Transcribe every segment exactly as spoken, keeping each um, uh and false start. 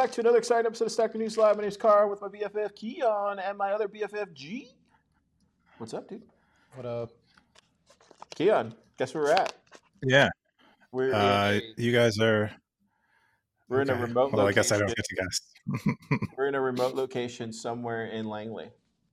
back to another exciting episode of Stacker News Live. My name's Carl with my B F F Keon and my other B F F G. What's up, dude? What up? Keon, guess where we're at? Yeah. We're Uh, in a, you guys are. we're okay. in a remote well, location. I guess I don't get to guess. We're in a remote location somewhere in Langley.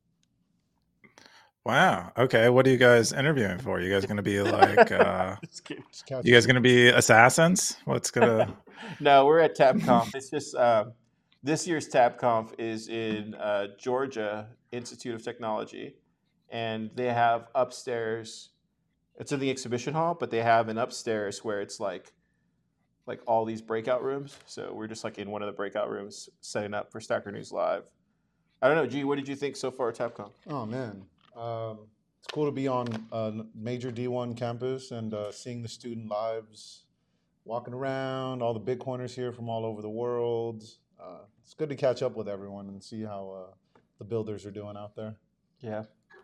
Wow. Okay. What are you guys interviewing for? You guys going to be like, uh, Just kidding. you guys going to be assassins? What's gonna? No, we're at TabConf. It's just um, this year's TabConf is in uh, Georgia Institute of Technology, and they have upstairs. It's in the exhibition hall, but they have an upstairs where it's like, like all these breakout rooms. So we're just like in one of the breakout rooms, setting up for Stacker News Live. I don't know, G. What did you think so far at TabConf? Oh man, um, it's cool to be on a major D one campus and uh, seeing the student lives, walking around, all the Bitcoiners here from all over the world. Uh, it's good to catch up with everyone and see how uh, the builders are doing out there. Yeah.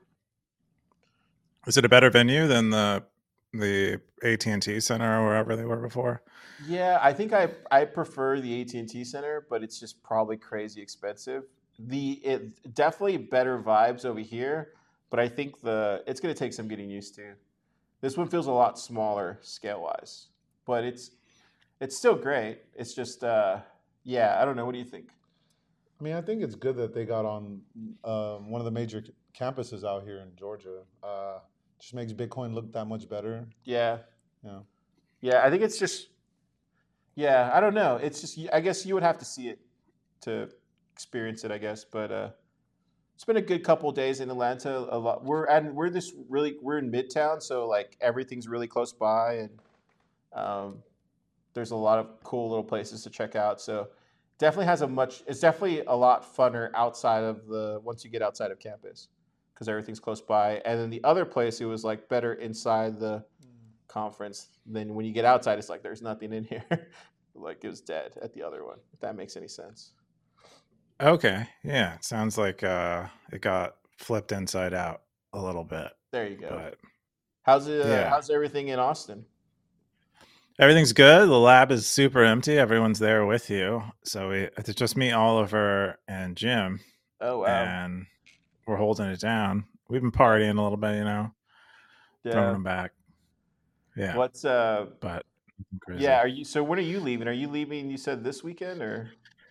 Is it a better venue than the the A T and T Center or wherever they were before? Yeah, I think I I prefer the A T and T Center, but it's just probably crazy expensive. The it definitely better vibes over here, but I think the it's going to take some getting used to. This one feels a lot smaller scale wise, but it's it's still great. It's just uh, yeah, I don't know. What do you think? I mean, I think it's good that they got on uh, one of the major campuses out here in Georgia. Uh, just makes Bitcoin look that much better. Yeah, Yeah. yeah. I think it's just yeah. I don't know. It's just I guess you would have to see it to experience it, I guess. But uh, it's been a good couple of days in Atlanta. A lot. We're and we're this really we're in Midtown, so like everything's really close by, and um, there's a lot of cool little places to check out. So definitely has a much. It's definitely a lot funner outside of the once you get outside of campus because everything's close by. And then the other place, it was like better inside the conference. Then when you get outside, it's like there's nothing in here. Like it was dead at the other one. If that makes any sense. Okay. Yeah. It sounds like uh, it got flipped inside out a little bit. There you go. But how's it? Uh, yeah. How's everything in Austin? Everything's good. The lab is super empty. Everyone's there with you. So we, it's just me, Oliver, and Jim. Oh wow. And we're holding it down. We've been partying a little bit, you know, Yeah. throwing them back. Yeah. What's uh? But crazy. Yeah. Are you? So when are you leaving? Are you leaving? You said this weekend or?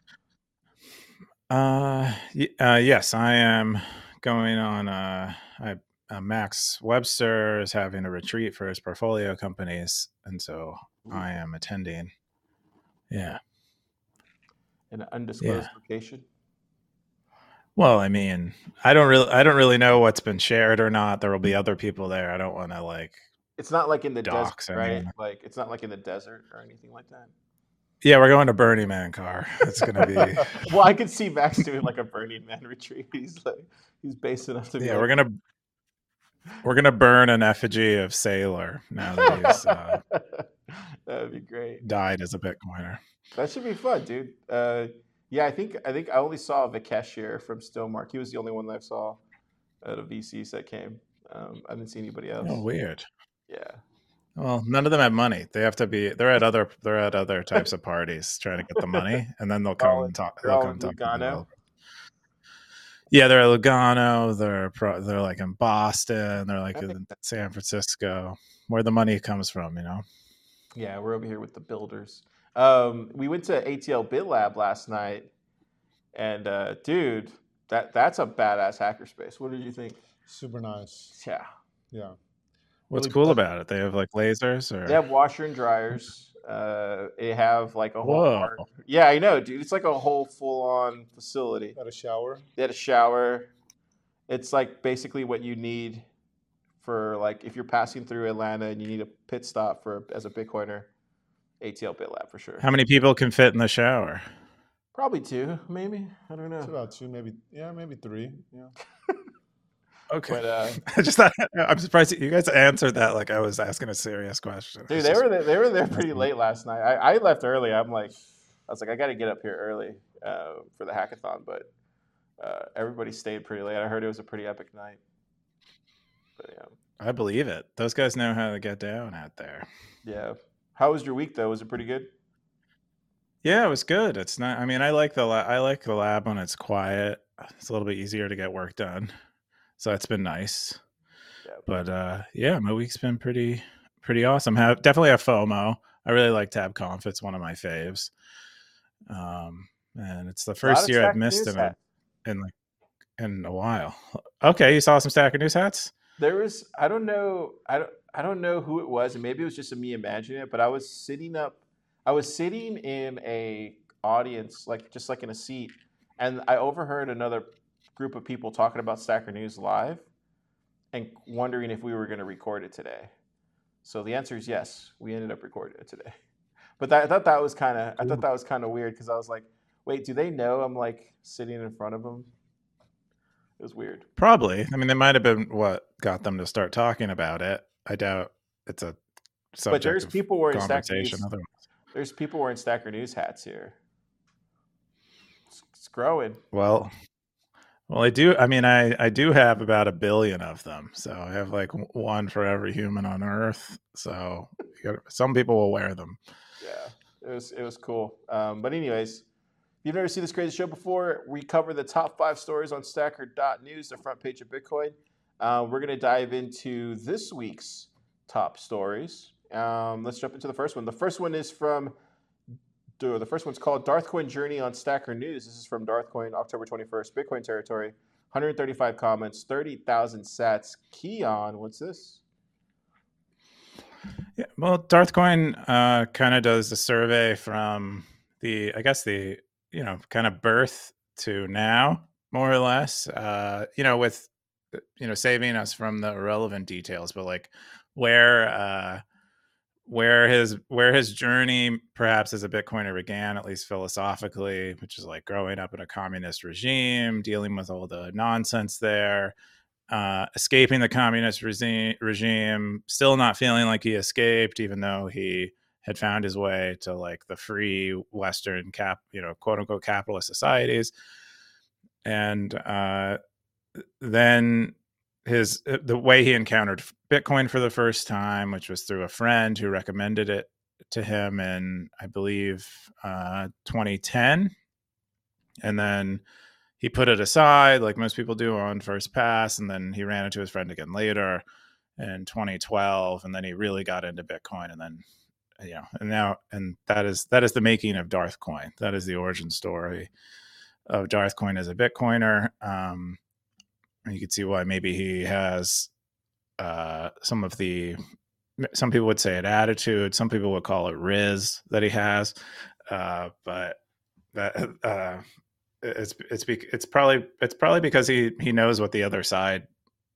Uh, y- uh yes, I am going on. Uh, I uh, Max Webster is having a retreat for his portfolio companies, and so Ooh. I am attending. Yeah. In an undisclosed Yeah. location. Well, I mean, I don't really, I don't really know what's been shared or not. There will be other people there. I don't want to like. It's not like in the Docs, desert, I right? mean. Like it's not like in the desert or anything like that. Yeah, we're going to Burning Man car. It's gonna be. Well, I could see Max doing like a Burning Man retreat. He's like he's base enough to be. Yeah, like, we're gonna we're gonna burn an effigy of Sailor now that he's uh, that would be great. died as a Bitcoiner. That should be fun, dude. Uh, yeah, I think I think I only saw Vikesh here from Stonemark. He was the only one that I saw at a V C that came. Um, I didn't see anybody else. Oh, weird. Yeah. Well, none of them have money. They have to be. They're at other. They're at other types of parties trying to get the money, and then they'll come all, and talk. They're They'll all come in and talk. to Lugano. Yeah, they're at Lugano. They're pro, they're like in Boston. They're like That in San Francisco, where the money comes from. You know. Yeah, we're over here with the builders. Um, we went to A T L BitLab last night, and uh, dude, that that's a badass hackerspace. What did you think? Super nice. Yeah, Yeah. What's Really cool ble- about it? They have like lasers, or they have washer and dryers. Uh, they have like a whole. Whoa. Art. Yeah, I know, dude. It's like a whole full-on facility. Got a shower. They had a shower. It's like basically what you need for like if you're passing through Atlanta and you need a pit stop for as a Bitcoiner. A T L BitLab for sure. how many people can fit in the shower? Probably two, maybe. I don't know. It's about two, maybe. Yeah, maybe three. Yeah. Okay. But uh, I just thought, I'm surprised that you guys answered that like I was asking a serious question. dude, It's they just- were there, they were there pretty late last night. I, I left early. I'm like, I was like, I got to get up here early uh, for the hackathon, but uh, everybody stayed pretty late. I heard it was a pretty epic night. But yeah, I believe it. Those guys know how to get down out there. yeah. How was your week though? Was it pretty good? Yeah, it was good. It's not. I mean, I like the la- I like the lab when it's quiet. It's a little bit easier to get work done, so that's been nice. Yeah. But uh, yeah, my week's been pretty pretty awesome. Have definitely have FOMO. I really like TabConf. It's one of my faves. Um, and it's the A lot first of year I've Stacker missed News in a hats. in like in a while. Okay, you saw some Stacker News hats? There was I don't know I don't I don't know who it was, and maybe it was just me imagining it, but I was sitting up I was sitting in a audience, like just like in a seat, and I overheard another group of people talking about Stacker News live and wondering if we were going to record it today. So the answer is yes. We ended up recording it today. But that, I thought that was kind of I thought that was kind of weird because I was like, wait, do they know I'm like sitting in front of them? It was weird. Probably. I mean, they might have been what got them to start talking about it. I doubt it's a But subject there's of people wearing Stacker conversation. News. Otherwise, There's people wearing Stacker News hats here. It's, it's growing. well, well, I do. I mean, I I do have about a billion of them, so I have like one for every human on Earth. So you gotta- some people will wear them. Yeah, it was it was cool. Um, but anyways, if you've never seen this crazy show before, we cover the top five stories on Stacker dot news, the front page of Bitcoin. Uh, we're gonna dive into this week's top stories. Um, let's jump into the first one. The first one is from the first one's called Darthcoin Journey on Stacker News. This is from Darthcoin, October twenty-first, Bitcoin territory. one hundred thirty-five comments, thirty thousand sats. Keon, what's this? Yeah, well, Darthcoin uh, kind of does the survey from the, I guess the, you know, kind of birth to now, more or less. Uh, you know, with, you know, saving us from the irrelevant details, but like where, uh, where his where his journey perhaps as a Bitcoiner began, at least philosophically, which is like growing up in a communist regime, dealing with all the nonsense there, uh, escaping the communist regime, regime, still not feeling like he escaped, even though he had found his way to like the free Western cap, you know, quote unquote capitalist societies, and uh, then his the way he encountered Bitcoin for the first time, which was through a friend who recommended it to him in, I believe, uh, twenty ten, and then he put it aside like most people do on first pass, and then he ran into his friend again later in twenty twelve, and then he really got into Bitcoin, and then you know, and now and that is that is the making of Darthcoin. That is the origin story of Darthcoin as a Bitcoiner. Um, you can see why maybe he has uh, some of the, some people would say an attitude, some people would call it Riz that he has, uh, but that uh, it's it's it's probably it's probably because he he knows what the other side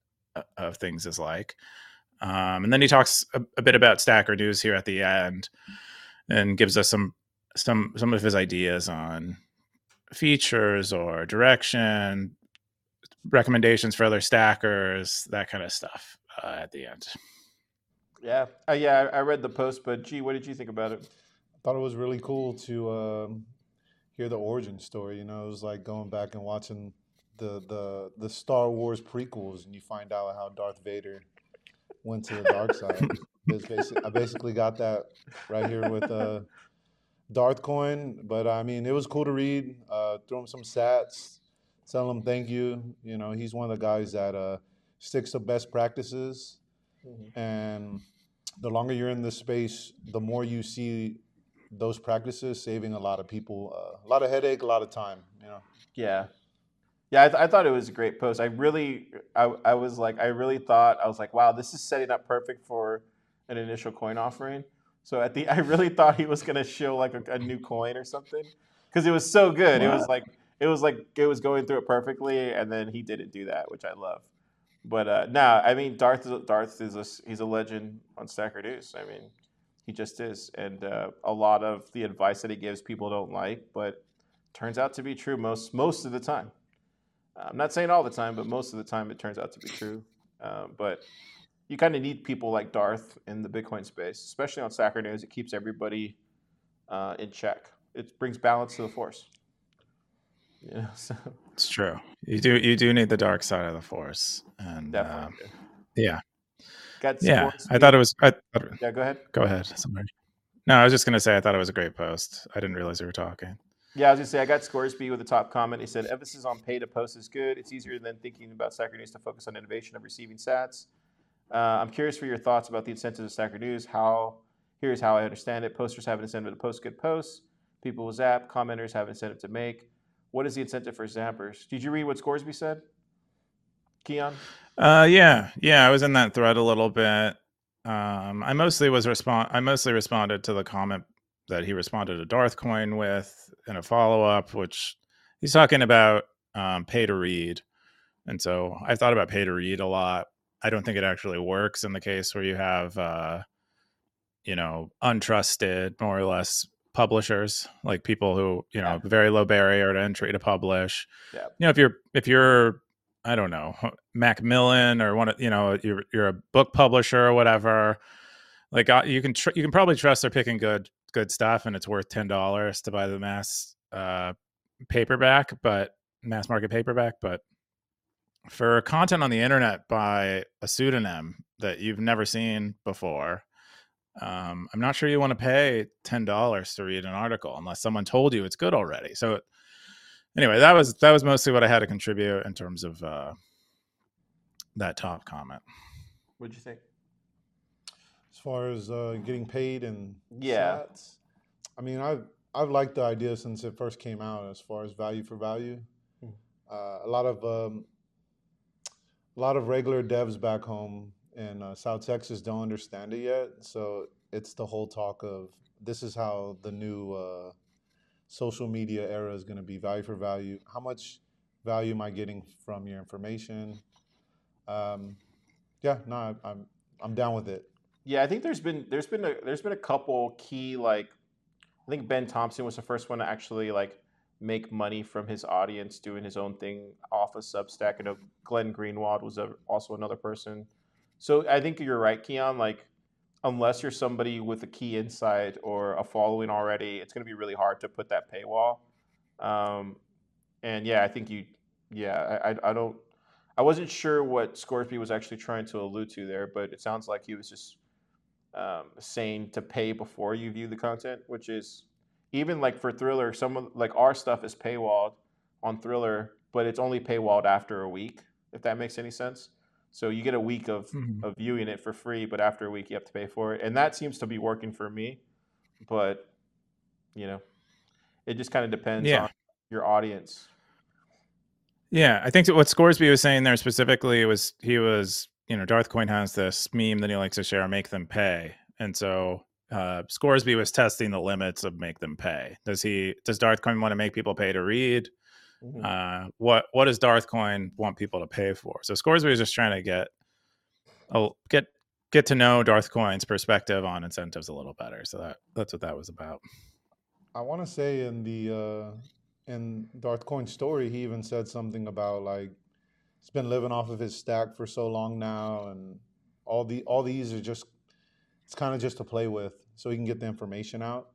of things is like. Um, and then he talks a, a bit about Stacker News here at the end, and gives us some some some of his ideas on features or direction, recommendations for other stackers, that kind of stuff uh, at the end. Yeah, uh, yeah, I read the post, but gee, what did you think about it? I thought it was really cool to um, hear the origin story. You know, it was like going back and watching the the the Star Wars prequels, and you find out how Darth Vader went to the dark side. It's basic, I basically got that right here with uh, Darthcoin. But I mean, it was cool to read. Uh, throw him some sats, tell him thank you. You know, he's one of the guys that uh, sticks to best practices. Mm-hmm. And the longer you're in this space, the more you see those practices saving a lot of people uh, a lot of headache, a lot of time. You know. Yeah. Yeah, I, th- I thought it was a great post. I really, I, I was like, I really thought, I was like, wow, this is setting up perfect for an initial coin offering. So at the, I really thought he was gonna show like a, a new coin or something, because it was so good. What? It was like, it was like it was going through it perfectly, and then he didn't do that, which I love. But uh, nah, I mean, Darth, Darth is a, he's a legend on Stacker News. I mean, he just is, and uh, a lot of the advice that he gives people don't like, but turns out to be true most most of the time. I'm not saying all the time, but most of the time it turns out to be true. Um, but you kind of need people like Darth in the Bitcoin space, especially on Stacker News. It keeps everybody uh, in check. It brings balance to the force. Yeah, so. It's true. You do you do need the dark side of the force, and definitely. Uh, yeah, Got yeah. I thought it was. I, yeah, go ahead. Go ahead. Somebody. No, I was just gonna say I thought it was a great post. I didn't realize you were talking. Yeah, I was gonna say I got Scoresby with the top comment. He said emphasis on pay to post is good. It's easier than thinking about Stacker News to focus on innovation of receiving sats. Uh, I'm curious for your thoughts about the incentives of Stacker News. How here's how I understand it: posters have an incentive to post good posts. People will zap. Commenters have an incentive to make. What is the incentive for zappers? Did you read what Scoresby said, Keon? Uh, yeah, yeah, I was in that thread a little bit. Um, I mostly was respond. I mostly responded to the comment that he responded to Darth Coin with in a follow up, which he's talking about um, pay to read, and so I've thought about pay to read a lot. I don't think it actually works in the case where you have, uh, you know, untrusted, more or less publishers, like people who, you know, Yeah. very low barrier to entry to publish. Yeah. You know, if you're if you're I don't know, Macmillan or one of, you know, you're you're a book publisher or whatever, like uh, you can tr- you can probably trust they're picking good good stuff, and it's worth ten dollars to buy the mass uh, paperback, but mass market paperback. But for content on the internet by a pseudonym that you've never seen before, um, I'm not sure you want to pay ten dollars to read an article unless someone told you it's good already. So anyway, that was that was mostly what I had to contribute in terms of uh, that top comment. What'd you think? As far as uh, getting paid and Yeah. sats, I mean, I've I've liked the idea since it first came out. As far as value for value, Hmm. uh, a lot of um, a lot of regular devs back home in uh, South Texas don't understand it yet. So it's the whole talk of this is how the new uh, social media era is going to be: value for value. How much value am I getting from your information? Um, yeah, no, I, I'm I'm down with it. Yeah, I think there's been there's been a there's been a couple key, like I think Ben Thompson was the first one to actually like make money from his audience doing his own thing off of Substack. I know Glenn Greenwald was a, also another person. So I think you're right, Keon. Like unless you're somebody with a key insight or a following already, it's going to be really hard to put that paywall. Um, and yeah, I think you, yeah, I, I, I don't, I wasn't sure what Scoresby was actually trying to allude to there, but it sounds like he was just um, saying to pay before you view the content, which is even like for Thriller, some of like our stuff is paywalled on Thriller, but it's only paywalled after a week, if that makes any sense. So you get a week of, Mhm. of viewing it for free, but after a week you have to pay for it. And that seems to be working for me. But, you know, it just kind of depends Yeah. on your audience. Yeah, I think that what Scoresby was saying there specifically was he was, you know, Darth Coin has this meme that he likes to share, make them pay. And so uh, Scoresby was testing the limits of make them pay. Does he, does Darth Coin want to make people pay to read? Mhm. Uh, what, what does Darth Coin want people to pay for? So Scoresby was just trying to get, oh, get, get to know Darth Coin's perspective on incentives a little better. So that, that's what that was about. I want to say in the uh, in Darth Coin's story, he even said something about like he's been living off of his stack for so long now, and all the all these are just it's kind of just to play with, so he can get the information out.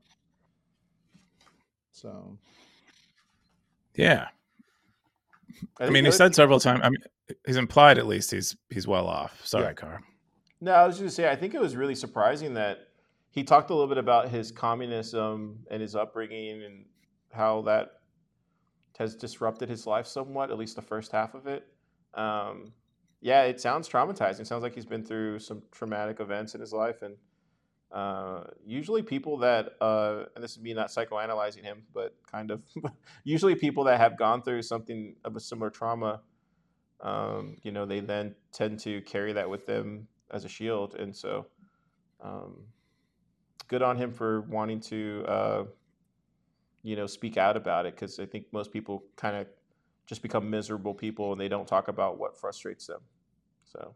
So Yeah. I, I think mean, the he other said thing- several times, I mean, he's implied at least he's, he's well off. Sorry, Yeah. Car. No, I was just gonna say I think it was really surprising that he talked a little bit about his communism and his upbringing and how that has disrupted his life somewhat, at least the first half of it. Um, yeah, it sounds traumatizing. It sounds like he's been through some traumatic events in his life, and uh, usually people that, uh, and this is me not psychoanalyzing him, but kind of, usually people that have gone through something of a similar trauma, um, you know, they then tend to carry that with them as a shield, and so um, good on him for wanting to, uh, you know, speak out about it because I think most people kind of just become miserable people and they don't talk about what frustrates them. So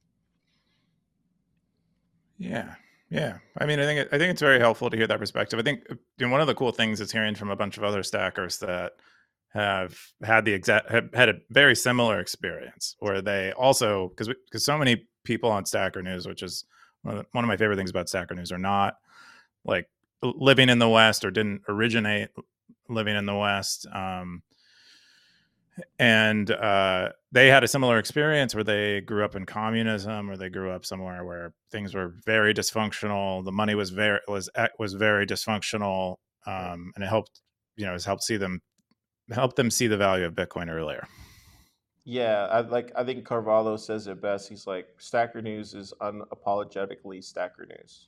Yeah, yeah. I mean, I think it, I think it's very helpful to hear that perspective. I think uh, you know, one of the cool things is hearing from a bunch of other stackers that have had the exact have had a very similar experience where they also because because so many people on Stacker News, which is one of, the, one of my favorite things about Stacker News, are not like living in the West or didn't originate living in the West. Um, and uh, they had a similar experience where they grew up in communism, or they grew up somewhere where things were very dysfunctional. The money was very was was very dysfunctional, um, and it helped you know, it's helped see them help them see the value of Bitcoin earlier. Yeah, I like. I think Carvalho says it best. He's like, Stacker News is unapologetically Stacker News,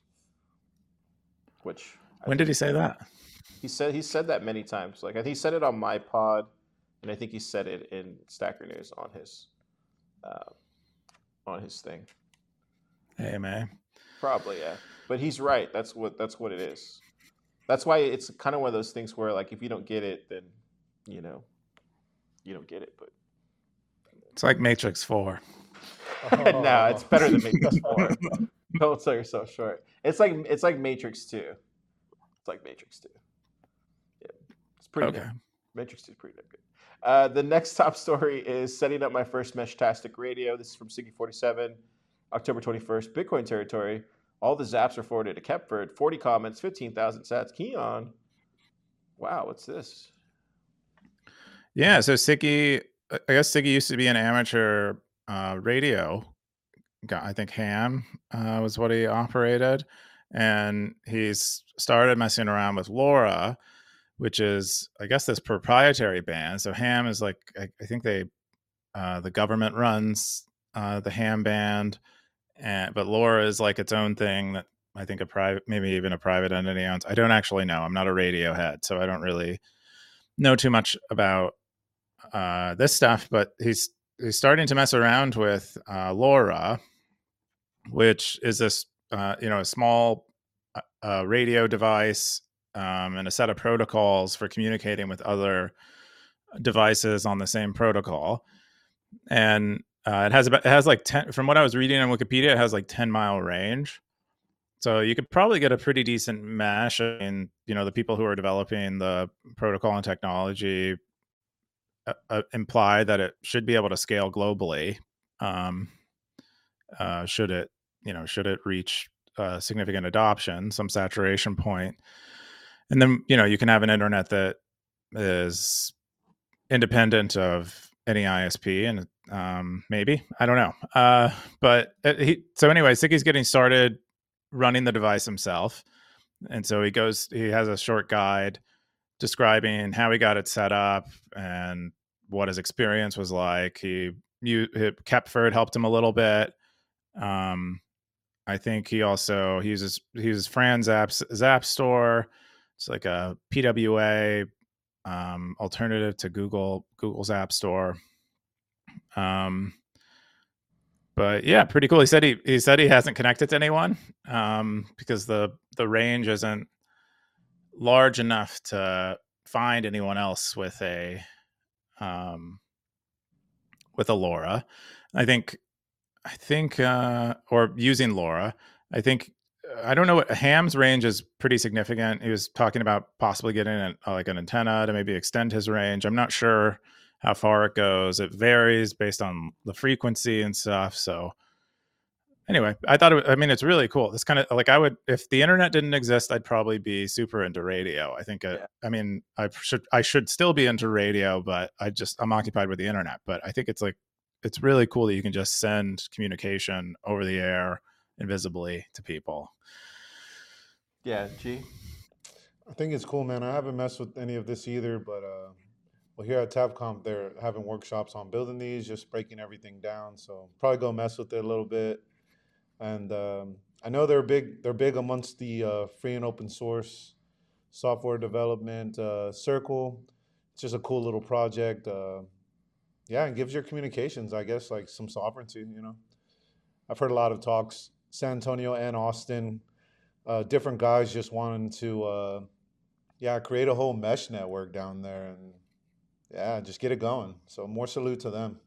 which I When did think he say that? he said he said that many times. Like I think he said it on my pod, and I think he said it in Stacker News on his uh, on his thing. Hey man, Probably yeah, but he's right. That's what that's what it is. That's why it's kind of one of those things where like if you don't get it, then you know you don't get it. But it's like Matrix Four. no, it's better than Matrix Four. Don't sell yourself short. It's like it's like Matrix Two. It's like Matrix Two. Yeah, it's pretty Okay. good. Matrix Two is pretty damn good. Uh, the next top story is setting up my first Meshtastic radio. This is from Siggy forty-seven, October twenty-first. Bitcoin territory. All the zaps are forwarded to Kepford. forty comments, fifteen thousand sats. Keon. Wow, what's this? Yeah, so Siggy, I guess Siggy used to be an amateur uh, radio guy. I think Ham uh, was what he operated. And he's started messing around with LoRa, which is, I guess, this proprietary band. So Ham is like, I, I think they, uh, the government runs uh, the Ham band, and but LoRa is like its own thing that I think a private, maybe even a private entity owns. I don't actually know. I'm not a radio head, so I don't really know too much about uh, this stuff. But he's he's starting to mess around with uh, LoRa, which is this uh, you know a small uh, radio device um, and a set of protocols for communicating with other devices on the same protocol. And uh, it has about it has like ten, from what I was reading on Wikipedia, it has like ten mile range. So you could probably get a pretty decent mesh. I mean, you know, the people who are developing the protocol and technology uh, uh, imply that it should be able to scale globally. Um, uh, should it, you know, should it reach uh, significant adoption, some saturation point, and then you know you can have an internet that is independent of any I S P, and um, maybe I don't know. Uh, but it, he, so anyway, Siggy's getting started running the device himself, and so he goes. He has a short guide describing how he got it set up and what his experience was like. He, you, Kepford helped him a little bit. Um, I think he also he uses he uses Fran Zap's Zap Store. It's like a P W A um, alternative to Google Google's App Store. Um, but yeah, pretty cool. He said he he said he hasn't connected to anyone um, because the the range isn't large enough to find anyone else with a um, with a LoRa. I think I think uh, or using LoRa. I think I don't know what Ham's range is pretty significant. He was talking about possibly getting an, uh, like an antenna to maybe extend his range. I'm not sure how far it goes. It varies based on the frequency and stuff. So anyway, I thought it, I mean, it's really cool. It's kind of like I would, if the internet didn't exist, I'd probably be super into radio. I think, it, Yeah. I mean, I should, I should still be into radio, but I just, I'm occupied with the internet. But I think it's like, it's really cool that you can just send communication over the air invisibly to people. Yeah, G. I think it's cool, man. I haven't messed with any of this either, but uh, well, here at Tabcom, they're having workshops on building these, just breaking everything down. So probably go mess with it a little bit. And um, I know they're big. They're big amongst the uh, free and open source software development uh, circle. It's just a cool little project. Uh, yeah, and gives your communications, I guess, like some sovereignty. You know, I've heard a lot of talks, San Antonio and Austin, uh, different guys just wanting to, uh, yeah, create a whole mesh network down there, and yeah, just get it going. So more salute to them.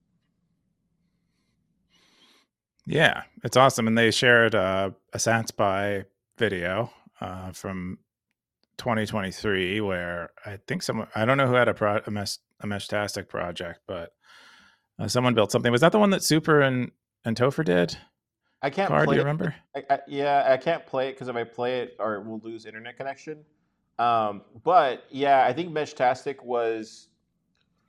Yeah, it's awesome. And they shared uh, a SansPy video uh, from twenty twenty-three where I think someone, I don't know who had a, pro, a, mesh, a Meshtastic project, but uh, someone built something. Was that the one that Super and, and Topher did? I can't Car, play do you it. remember? I, I, yeah, I can't play it because if I play it, or we'll lose internet connection. Um, but yeah, I think Meshtastic was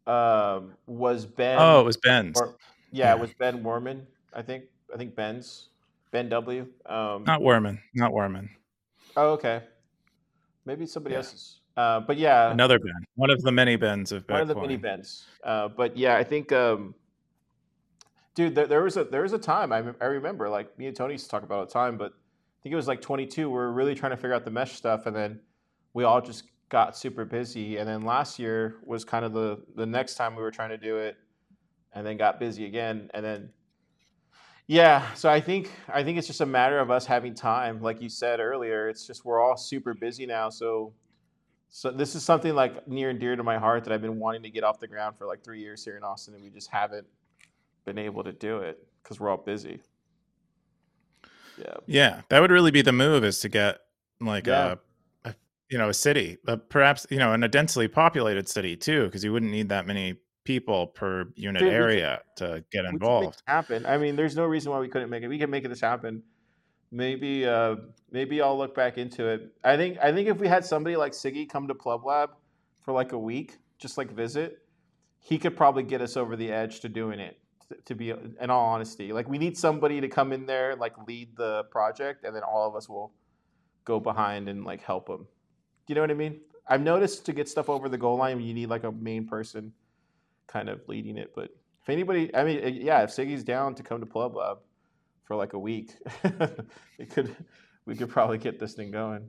um, was Oh, Ben, it was Ben's. or yeah, it Yeah, was Ben Werman. I think I think Ben's Ben W. Um, not Werman, not Werman. oh, okay, maybe somebody Yeah, else's. Uh, but yeah, another Ben, one of the many Bens of one of the mini Bitcoin. Bens. Uh, but yeah, I think, um, dude, there, there was a there was a time I, rem- I remember, like me and Tony used to talk about all the time, but I think it was like twenty-two. We were really trying to figure out the mesh stuff, and then we all just got super busy. And then last year was kind of the the next time we were trying to do it, and then got busy again, and then yeah. So I think I think it's just a matter of us having time, like you said earlier. It's just we're all super busy now, so so this is something like near and dear to my heart that I've been wanting to get off the ground for like three years here in Austin, and we just haven't been able to do it because we're all busy. Yeah. Yeah, that would really be the move, is to get like Yeah. a, a you know, a city, but perhaps, you know, in a densely populated city too, because you wouldn't need that many people per unit Dude, we could area to get we could make it involved. happen. I mean, there's no reason why we couldn't make it. We can make this happen. Maybe uh maybe I'll look back into it. I think I think if we had somebody like Siggy come to Plub Lab for like a week, just like visit, he could probably get us over the edge to doing it. t- To be in all honesty, like we need somebody to come in there, like lead the project, and then all of us will go behind and like help him. Do you know what I mean? I've noticed to get stuff over the goal line, you need like a main person kind of leading it. But if anybody, I mean, eh, yeah, if Siggy's down to come to Plub Lab for like a week, it could, we could probably get this thing going.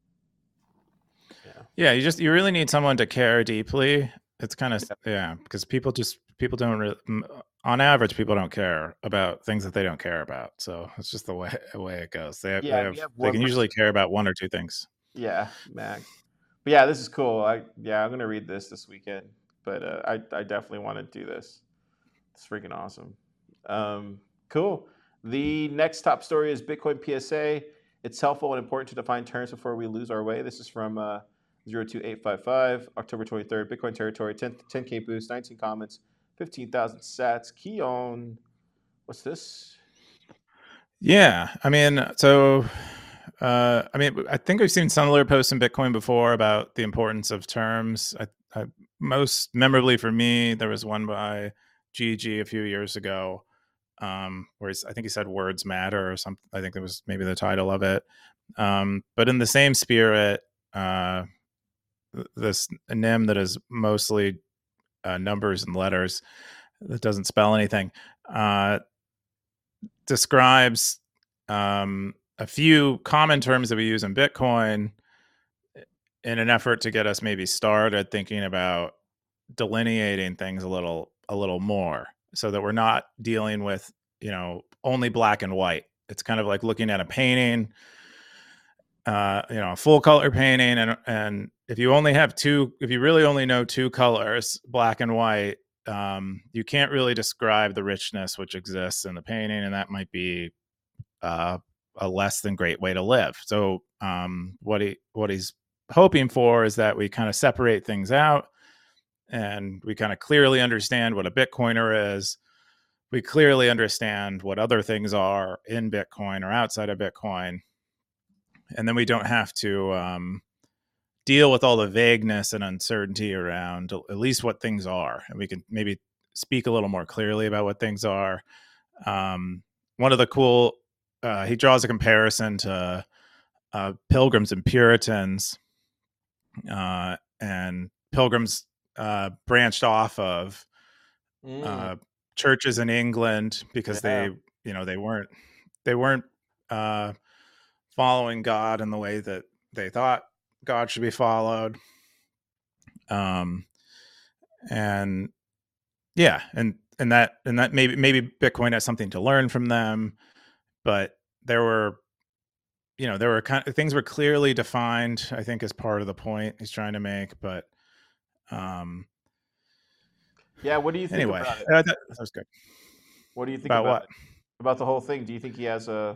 Yeah. Yeah, you just you really need someone to care deeply. It's kind of, Yeah. yeah, because people just people don't really, on average, people don't care about things that they don't care about. So it's just the way the way it goes. They have, they Yeah. We have have they one can usually person. care about one or two things. Yeah, max. But yeah, this is cool. I yeah, I'm gonna read this this weekend. But uh, I I definitely want to do this. It's freaking awesome. Um, cool. The next top story is Bitcoin P S A. It's helpful and important to define terms before we lose our way. This is from uh, zero two eight five five, October twenty-third. Bitcoin territory, ten, ten K boost, nineteen comments, fifteen thousand sats. Keon, what's this? Yeah, I mean, so uh, I mean, I think we've seen similar posts in Bitcoin before about the importance of terms. I, I, most memorably for me, there was one by Gigi a few years ago, um, where he's, I think he said "words matter" or something. I think that was maybe the title of it. Um, but in the same spirit, uh, this N I M that is mostly uh, numbers and letters, that doesn't spell anything, uh, describes um, a few common terms that we use in Bitcoin in an effort to get us maybe started thinking about delineating things a little a little more, so that we're not dealing with, you know, only black and white. It's kind of like looking at a painting, uh, you know, a full color painting, and and if you only have two, if you really only know two colors, black and white, um, you can't really describe the richness which exists in the painting, and that might be uh, a less than great way to live. So um, what he what he's hoping for is that we kind of separate things out, and we kind of clearly understand what a Bitcoiner is. We clearly understand what other things are in Bitcoin or outside of Bitcoin, and then we don't have to um, deal with all the vagueness and uncertainty around at least what things are, and we can maybe speak a little more clearly about what things are. Um, one of the cool, uh, he draws a comparison to uh, Pilgrims and Puritans, uh, and Pilgrims uh, branched off of Mm, uh, churches in England because yeah. they, you know, they weren't they weren't uh, following God in the way that they thought God should be followed. Um, and yeah, and and that and that maybe maybe Bitcoin has something to learn from them, but there were, you know, there were kind of things were clearly defined, I think, as part of the point he's trying to make. But um, Yeah. What do you think anyway, about it? uh, that, that was good. What do you think About about what? it? About the whole thing? Do you think he has a?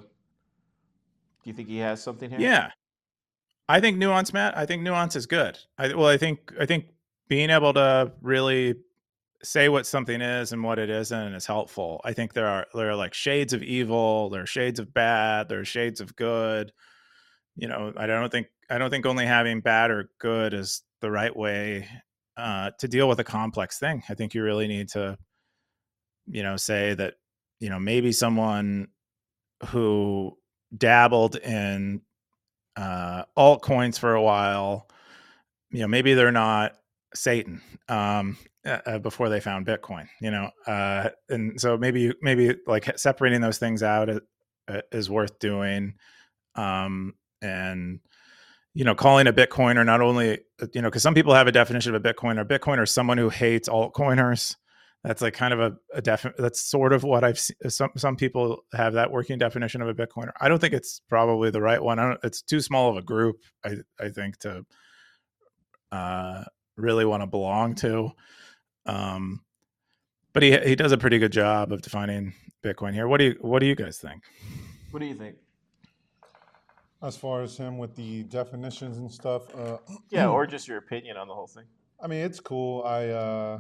Do you think he has something here? Yeah, I think nuance, Matt. I think nuance is good. I well, I think I think being able to really say what something is and what it isn't is helpful. I think there are there are like shades of evil, there are shades of bad, there are shades of good. You know, I don't think I don't think only having bad or good is the right way uh, to deal with a complex thing. I think you really need to, you know, say that, you know, maybe someone who dabbled in uh, altcoins for a while, you know, maybe they're not Satan um, uh, before they found Bitcoin, you know, uh, and so maybe maybe like separating those things out is, is worth doing, um, and you know, calling a Bitcoiner not only, you know, because some people have a definition of a Bitcoiner. Bitcoiner is someone who hates altcoiners. That's like kind of a, a definite. That's sort of what I've seen. Some some people have that working definition of a Bitcoiner. I don't think it's probably the right one. I don't, it's too small of a group. I I think to uh, really want to belong to. Um, but he he does a pretty good job of defining Bitcoin here. What do you what do you guys think? What do you think? As far as him with the definitions and stuff, uh, Yeah, or just your opinion on the whole thing. I mean, it's cool. I uh,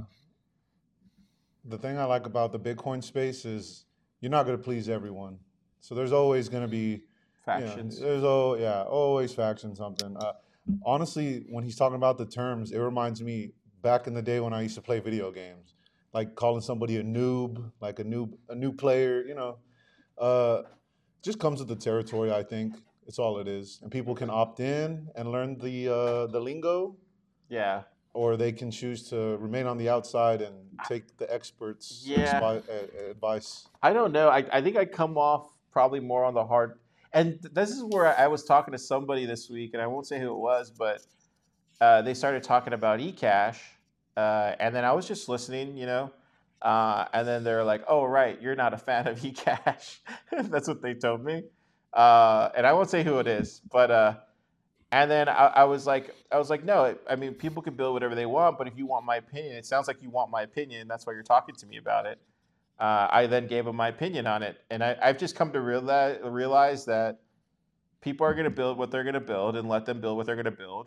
the thing I like about the Bitcoin space is you're not going to please everyone. So there's always going to be Factions. You know, there's oh yeah, always factions something. Uh, honestly, when he's talking about the terms, it reminds me back in the day when I used to play video games, like calling somebody a noob, like a noob, a new player. You know, uh, just comes with the territory. I think it's all it is, and people can opt in and learn the uh, the lingo. Yeah. Or they can choose to remain on the outside and take the experts' Yeah. expi- advice. I don't know. I, I think I come off probably more on the hard. And this is where I was talking to somebody this week, and I won't say who it was, but uh, they started talking about eCash, uh, and then I was just listening, you know, uh, and then they're like, "Oh, right, you're not a fan of eCash." That's what they told me, uh, and I won't say who it is, but uh, and then I, I was like, I was like, no, I mean, people can build whatever they want, but if you want my opinion, it sounds like you want my opinion. That's why you're talking to me about it. Uh, I then gave him my opinion on it, and I, I've just come to realize, realize that people are going to build what they're going to build, and let them build what they're going to build.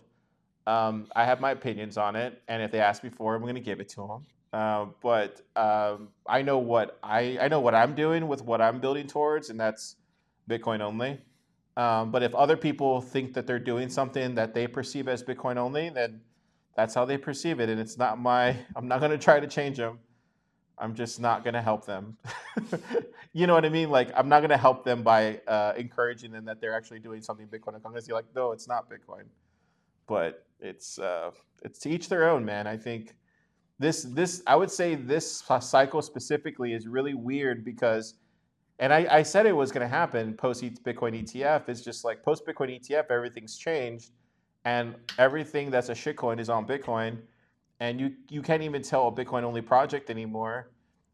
Um, I have my opinions on it, and if they ask me for it, I'm going to give it to them. Uh, but um, I know what I I know what I'm doing with what I'm building towards, and that's Bitcoin only. Um, but if other people think that they're doing something that they perceive as Bitcoin only, then that's how they perceive it, and it's not my. I'm not going to try to change them. I'm just not going to help them. You know what I mean? Like, I'm not going to help them by uh, encouraging them that they're actually doing something Bitcoin. I'm going to be like, no, it's not Bitcoin. But it's uh, it's to each their own, man. I think this this I would say this cycle specifically is really weird because, and I, I said it was going to happen post Bitcoin E T F. It's just like post Bitcoin E T F, everything's changed, and everything that's a shitcoin is on Bitcoin, and you you can't even tell a Bitcoin only project anymore.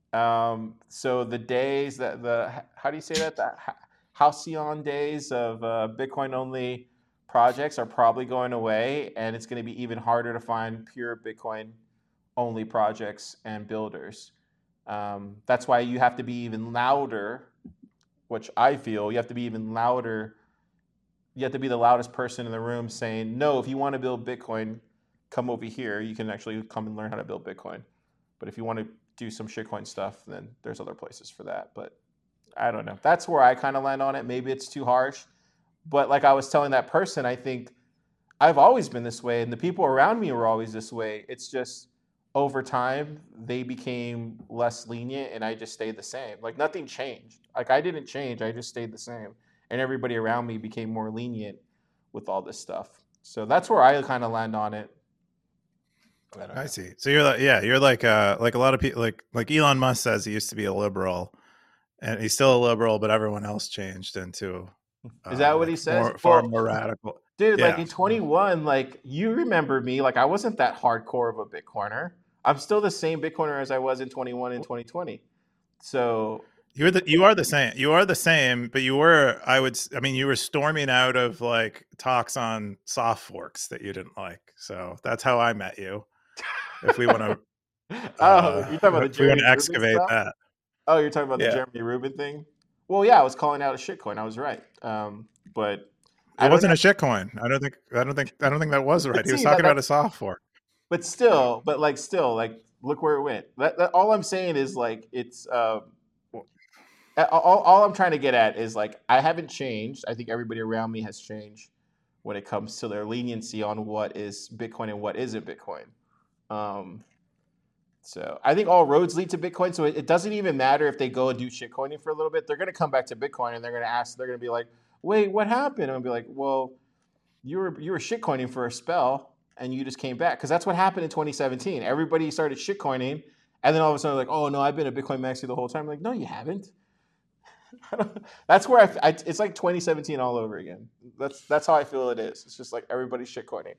Um, so the days that the how do you say that the halcyon days of uh, Bitcoin only projects are probably going away, and it's going to be even harder to find pure Bitcoin only projects and builders. Um, that's why you have to be even louder, which I feel you have to be even louder. You have to be the loudest person in the room saying, no, if you want to build Bitcoin, come over here. You can actually come and learn how to build Bitcoin. But if you want to do some shitcoin stuff, then there's other places for that. But I don't know. That's where I kind of land on it. Maybe it's too harsh. But like I was telling that person, I think I've always been this way, and the people around me were always this way. It's just over time, they became less lenient, and I just stayed the same. Like nothing changed. Like I didn't change. I just stayed the same. And everybody around me became more lenient with all this stuff. So that's where I kind of land on it. I, I see. So you're like, yeah, you're like, uh, like a lot of people, like, like Elon Musk says he used to be a liberal, and he's still a liberal, but everyone else changed into. Uh, Is that what like he says? More, far well, more radical, dude. yeah. Like in twenty-one, like you remember me, like I wasn't that hardcore of a Bitcoiner. I'm still the same Bitcoiner as I was in twenty-one and twenty twenty. So you're the you are the same. You are the same, but you were. I would. I mean, you were storming out of like talks on soft forks that you didn't like. So that's how I met you. If we want to. Oh, uh, you're talking about the if we want Jeremy to Rubin excavate stuff? that. Oh, you're talking about the Yeah. Jeremy Rubin thing? Well, yeah, I was calling out a shitcoin. I was right. Um, but I It don't wasn't know. a shitcoin. I don't think. I don't think. I don't think that was right. But He was see, that, talking about that, a soft fork. but still, but like still, like look where it went. That, that, all I'm saying is like it's um, all, all I'm trying to get at is like I haven't changed. I think everybody around me has changed when it comes to their leniency on what is Bitcoin and what isn't Bitcoin. Um, so I think all roads lead to Bitcoin. So it, it doesn't even matter if they go and do shitcoining for a little bit. They're going to come back to Bitcoin and they're going to ask. They're going to be like, "Wait, what happened?" And I'll be like, "Well, you were you were shitcoining for a spell, and you just came back because that's what happened in twenty seventeen. Everybody started shitcoining, and then all of a sudden, like, oh no, I've been a Bitcoin maxi the whole time. I'm like, no, you haven't. That's where I, I. It's like twenty seventeen all over again. That's that's how I feel it is. It's just like everybody's shitcoining.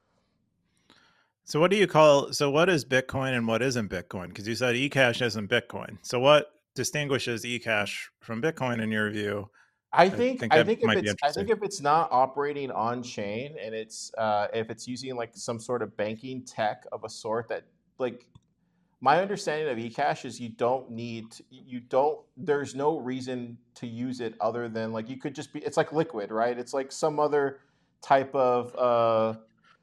So what do you call? So what is Bitcoin and what isn't Bitcoin? Because you said eCash isn't Bitcoin. So what distinguishes eCash from Bitcoin in your view? I I think think I that think if might be it's I think interesting. if it's not operating on chain and it's uh, if it's using like some sort of banking tech of a sort that like my understanding of eCash is you don't need to, you don't there's no reason to use it other than like you could just be it's like liquid, right? It's like some other type of uh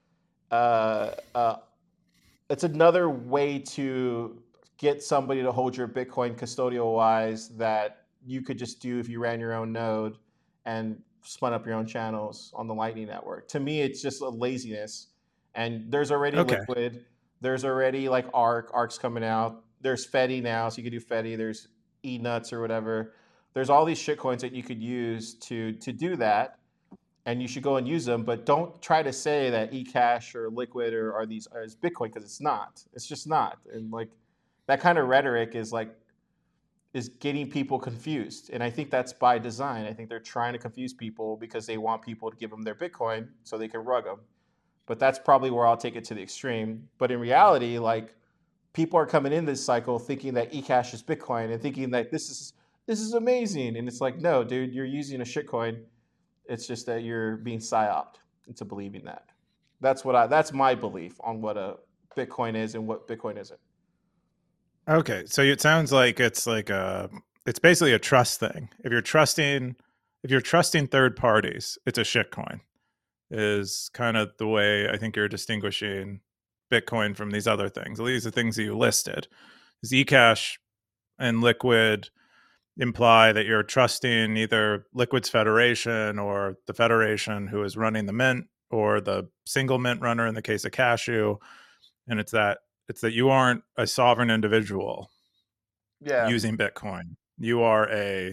uh uh it's another way to get somebody to hold your Bitcoin custodial wise that you could just do if you ran your own node and spun up your own channels on the Lightning Network. To me, it's just a laziness. And there's already Okay. Liquid. There's already like Arc. Arc's coming out. There's Fetty now, so you can do Fetty. There's eNuts or whatever. There's all these shitcoins that you could use to to do that and you should go and use them. But don't try to say that eCash or Liquid or are these are Bitcoin because it's not. It's just not. And like that kind of rhetoric is like is getting people confused, and I think that's by design. I think they're trying to confuse people because they want people to give them their Bitcoin so they can rug them. But that's probably where I'll take it to the extreme. But in reality, like people are coming in this cycle thinking that eCash is Bitcoin and thinking that this is this is amazing, and it's like no, dude, you're using a shitcoin. It's just that you're being psyoped into believing that. That's what I. That's my belief on what a Bitcoin is and what Bitcoin isn't. Okay. So it sounds like it's like a it's basically a trust thing. If you're trusting if you're trusting third parties, it's a shitcoin. Is kind of the way I think you're distinguishing Bitcoin from these other things. These are things that you listed. Zcash and Liquid imply that you're trusting either Liquid's federation or the federation who is running the mint or the single mint runner in the case of Cashew. And it's that it's that you aren't a sovereign individual Yeah, using Bitcoin. You are a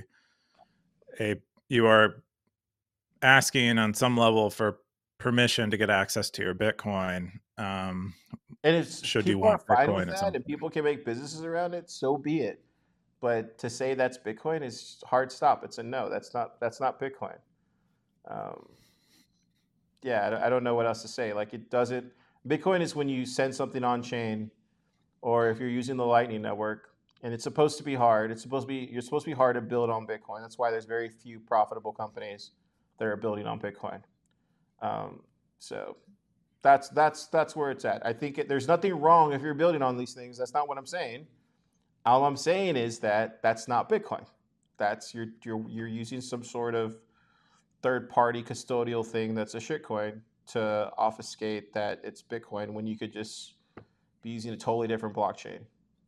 a you are asking on some level for permission to get access to your Bitcoin. Um, and it's should you people are want fine with Bitcoin at that, some and point? people can make businesses around it. So be it. But to say that's Bitcoin is hard stop. It's a no. That's not. That's not Bitcoin. Um, yeah, I don't- I don't know what else to say. Like it doesn't. Bitcoin is when you send something on chain, or if you're using the Lightning Network, and it's supposed to be hard. It's supposed to be. You're supposed to be hard to build on Bitcoin. That's why there's very few profitable companies that are building on Bitcoin. Um, so that's that's that's where it's at. I think it, there's nothing wrong if you're building on these things. That's not what I'm saying. All I'm saying is that that's not Bitcoin. That's you're you're you're using some sort of third party custodial thing that's a shitcoin to obfuscate that it's Bitcoin when you could just be using a totally different blockchain.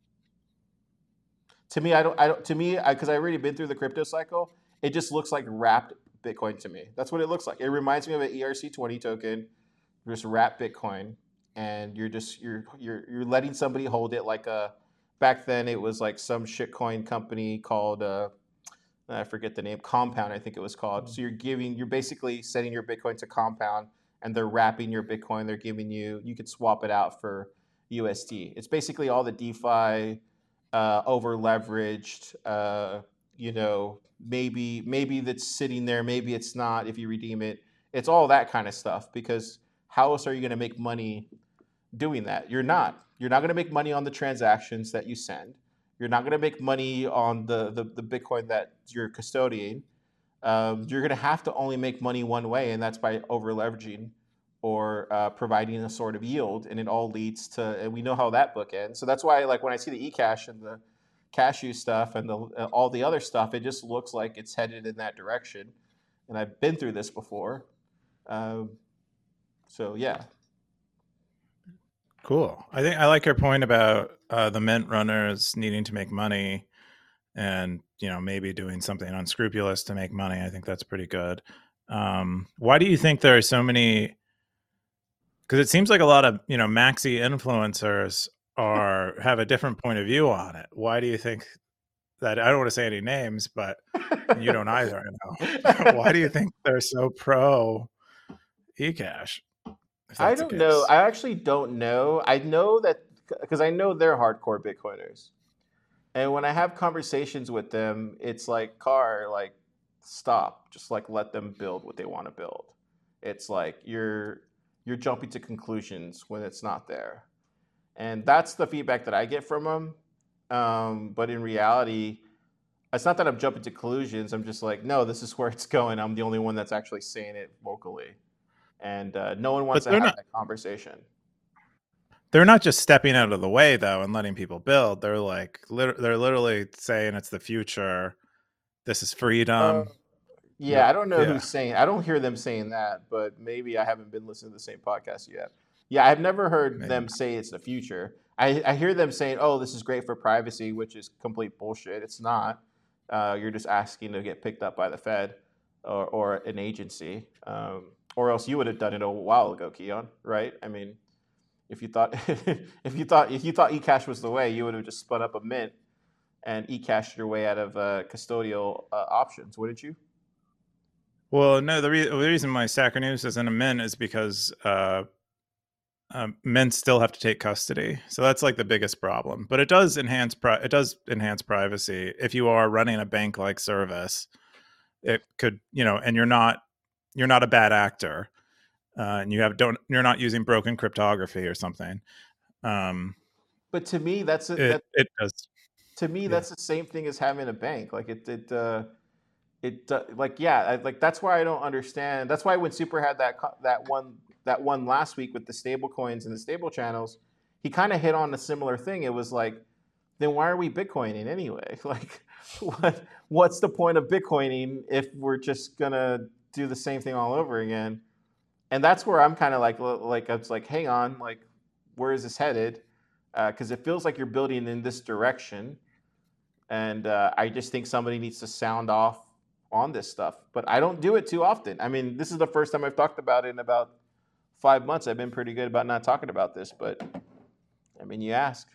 To me, I don't. I don't. To me, because I, I've already been through the crypto cycle, it just looks like wrapped Bitcoin to me. That's what it looks like. It reminds me of an E R C twenty token, just wrap Bitcoin, and you're just you're you're you're letting somebody hold it like a. Back then, it was like some shitcoin company called uh, I forget the name, Compound, I think it was called. So you're giving, you're basically setting your Bitcoin to Compound, and they're wrapping your Bitcoin. They're giving you, you could swap it out for U S D. It's basically all the DeFi, uh, over leveraged, uh, you know, maybe maybe that's sitting there, maybe it's not. If you redeem it, it's all that kind of stuff. Because how else are you going to make money doing that? You're not. You're not going to make money on the transactions that you send. You're not going to make money on the, the, the Bitcoin that you're custodying. Um, you're going to have to only make money one way, and that's by over leveraging or uh, providing a sort of yield. And it all leads to, and we know how that book ends. So that's why, like, when I see the eCash and the cashew stuff and the, uh, all the other stuff, it just looks like it's headed in that direction. And I've been through this before. Um, so, yeah. Cool. I think I like your point about uh, the mint runners needing to make money and you know maybe doing something unscrupulous to make money. I think that's pretty good. Um, why do you think there are so many because it seems like a lot of, you know, maxi influencers are have a different point of view on it. Why do you think that? I don't want to say any names, but you don't either, I know. Why do you think they're so pro eCash, if I that's the don't know. case? I actually don't know. I know that because I know they're hardcore Bitcoiners. And when I have conversations with them, it's like, car, like, stop. Just like let them build what they want to build. It's like you're you're jumping to conclusions when it's not there. And that's the feedback that I get from them. Um, but in reality, it's not that I'm jumping to conclusions. I'm just like, no, this is where it's going. I'm the only one that's actually saying it vocally, and uh, no one wants But to they're have not that conversation. they're not just stepping out of the way though and letting people build. They're like lit- they're literally saying it's the future. This is Uh, freedom. yeah, No, I don't know yeah, who's saying. I don't hear them saying that, but maybe I haven't been listening to the same podcast yet. Yeah, I've never heard maybe. them say it's the future. I, I hear them saying, "Oh, this is great for privacy," which is complete bullshit. It's not. Uh, you're just asking to get picked up by the Fed or, or an agency, um, or else you would have done it a while ago, Keon. Right? I mean, if you thought if you thought if you thought eCash was the way, you would have just spun up a mint and eCashed your way out of uh, custodial uh, options, wouldn't you? Well, no, the, re- the reason why Sacker News isn't a mint is because uh, um, men still have to take custody, so that's like the biggest problem. But it does enhance pri- it does enhance privacy if you are running a bank like service. It could, you know, and you're not you're not a bad actor, uh, and you have don't you're not using broken cryptography or something. Um, But to me, that's a, it that it does, to me yeah. that's the same thing as having a bank. Like it it uh, it uh, like yeah, I, like that's why I don't understand. That's why when Super had that co- that one that one last week with the stable coins and the stable channels, he kind of hit on a similar thing. It was like, then why are we Bitcoining anyway? Like, what what's the point of Bitcoining if we're just gonna do the same thing all over again? And that's where I'm kind of like like it's like, hang on, like, where is this headed? Because uh, it feels like you're building in this direction, and uh, I just think somebody needs to sound off on this stuff. But I don't do it too often. I mean, this is the first time I've talked about it in about five months. I've been pretty good about not talking about this, but I mean, you ask.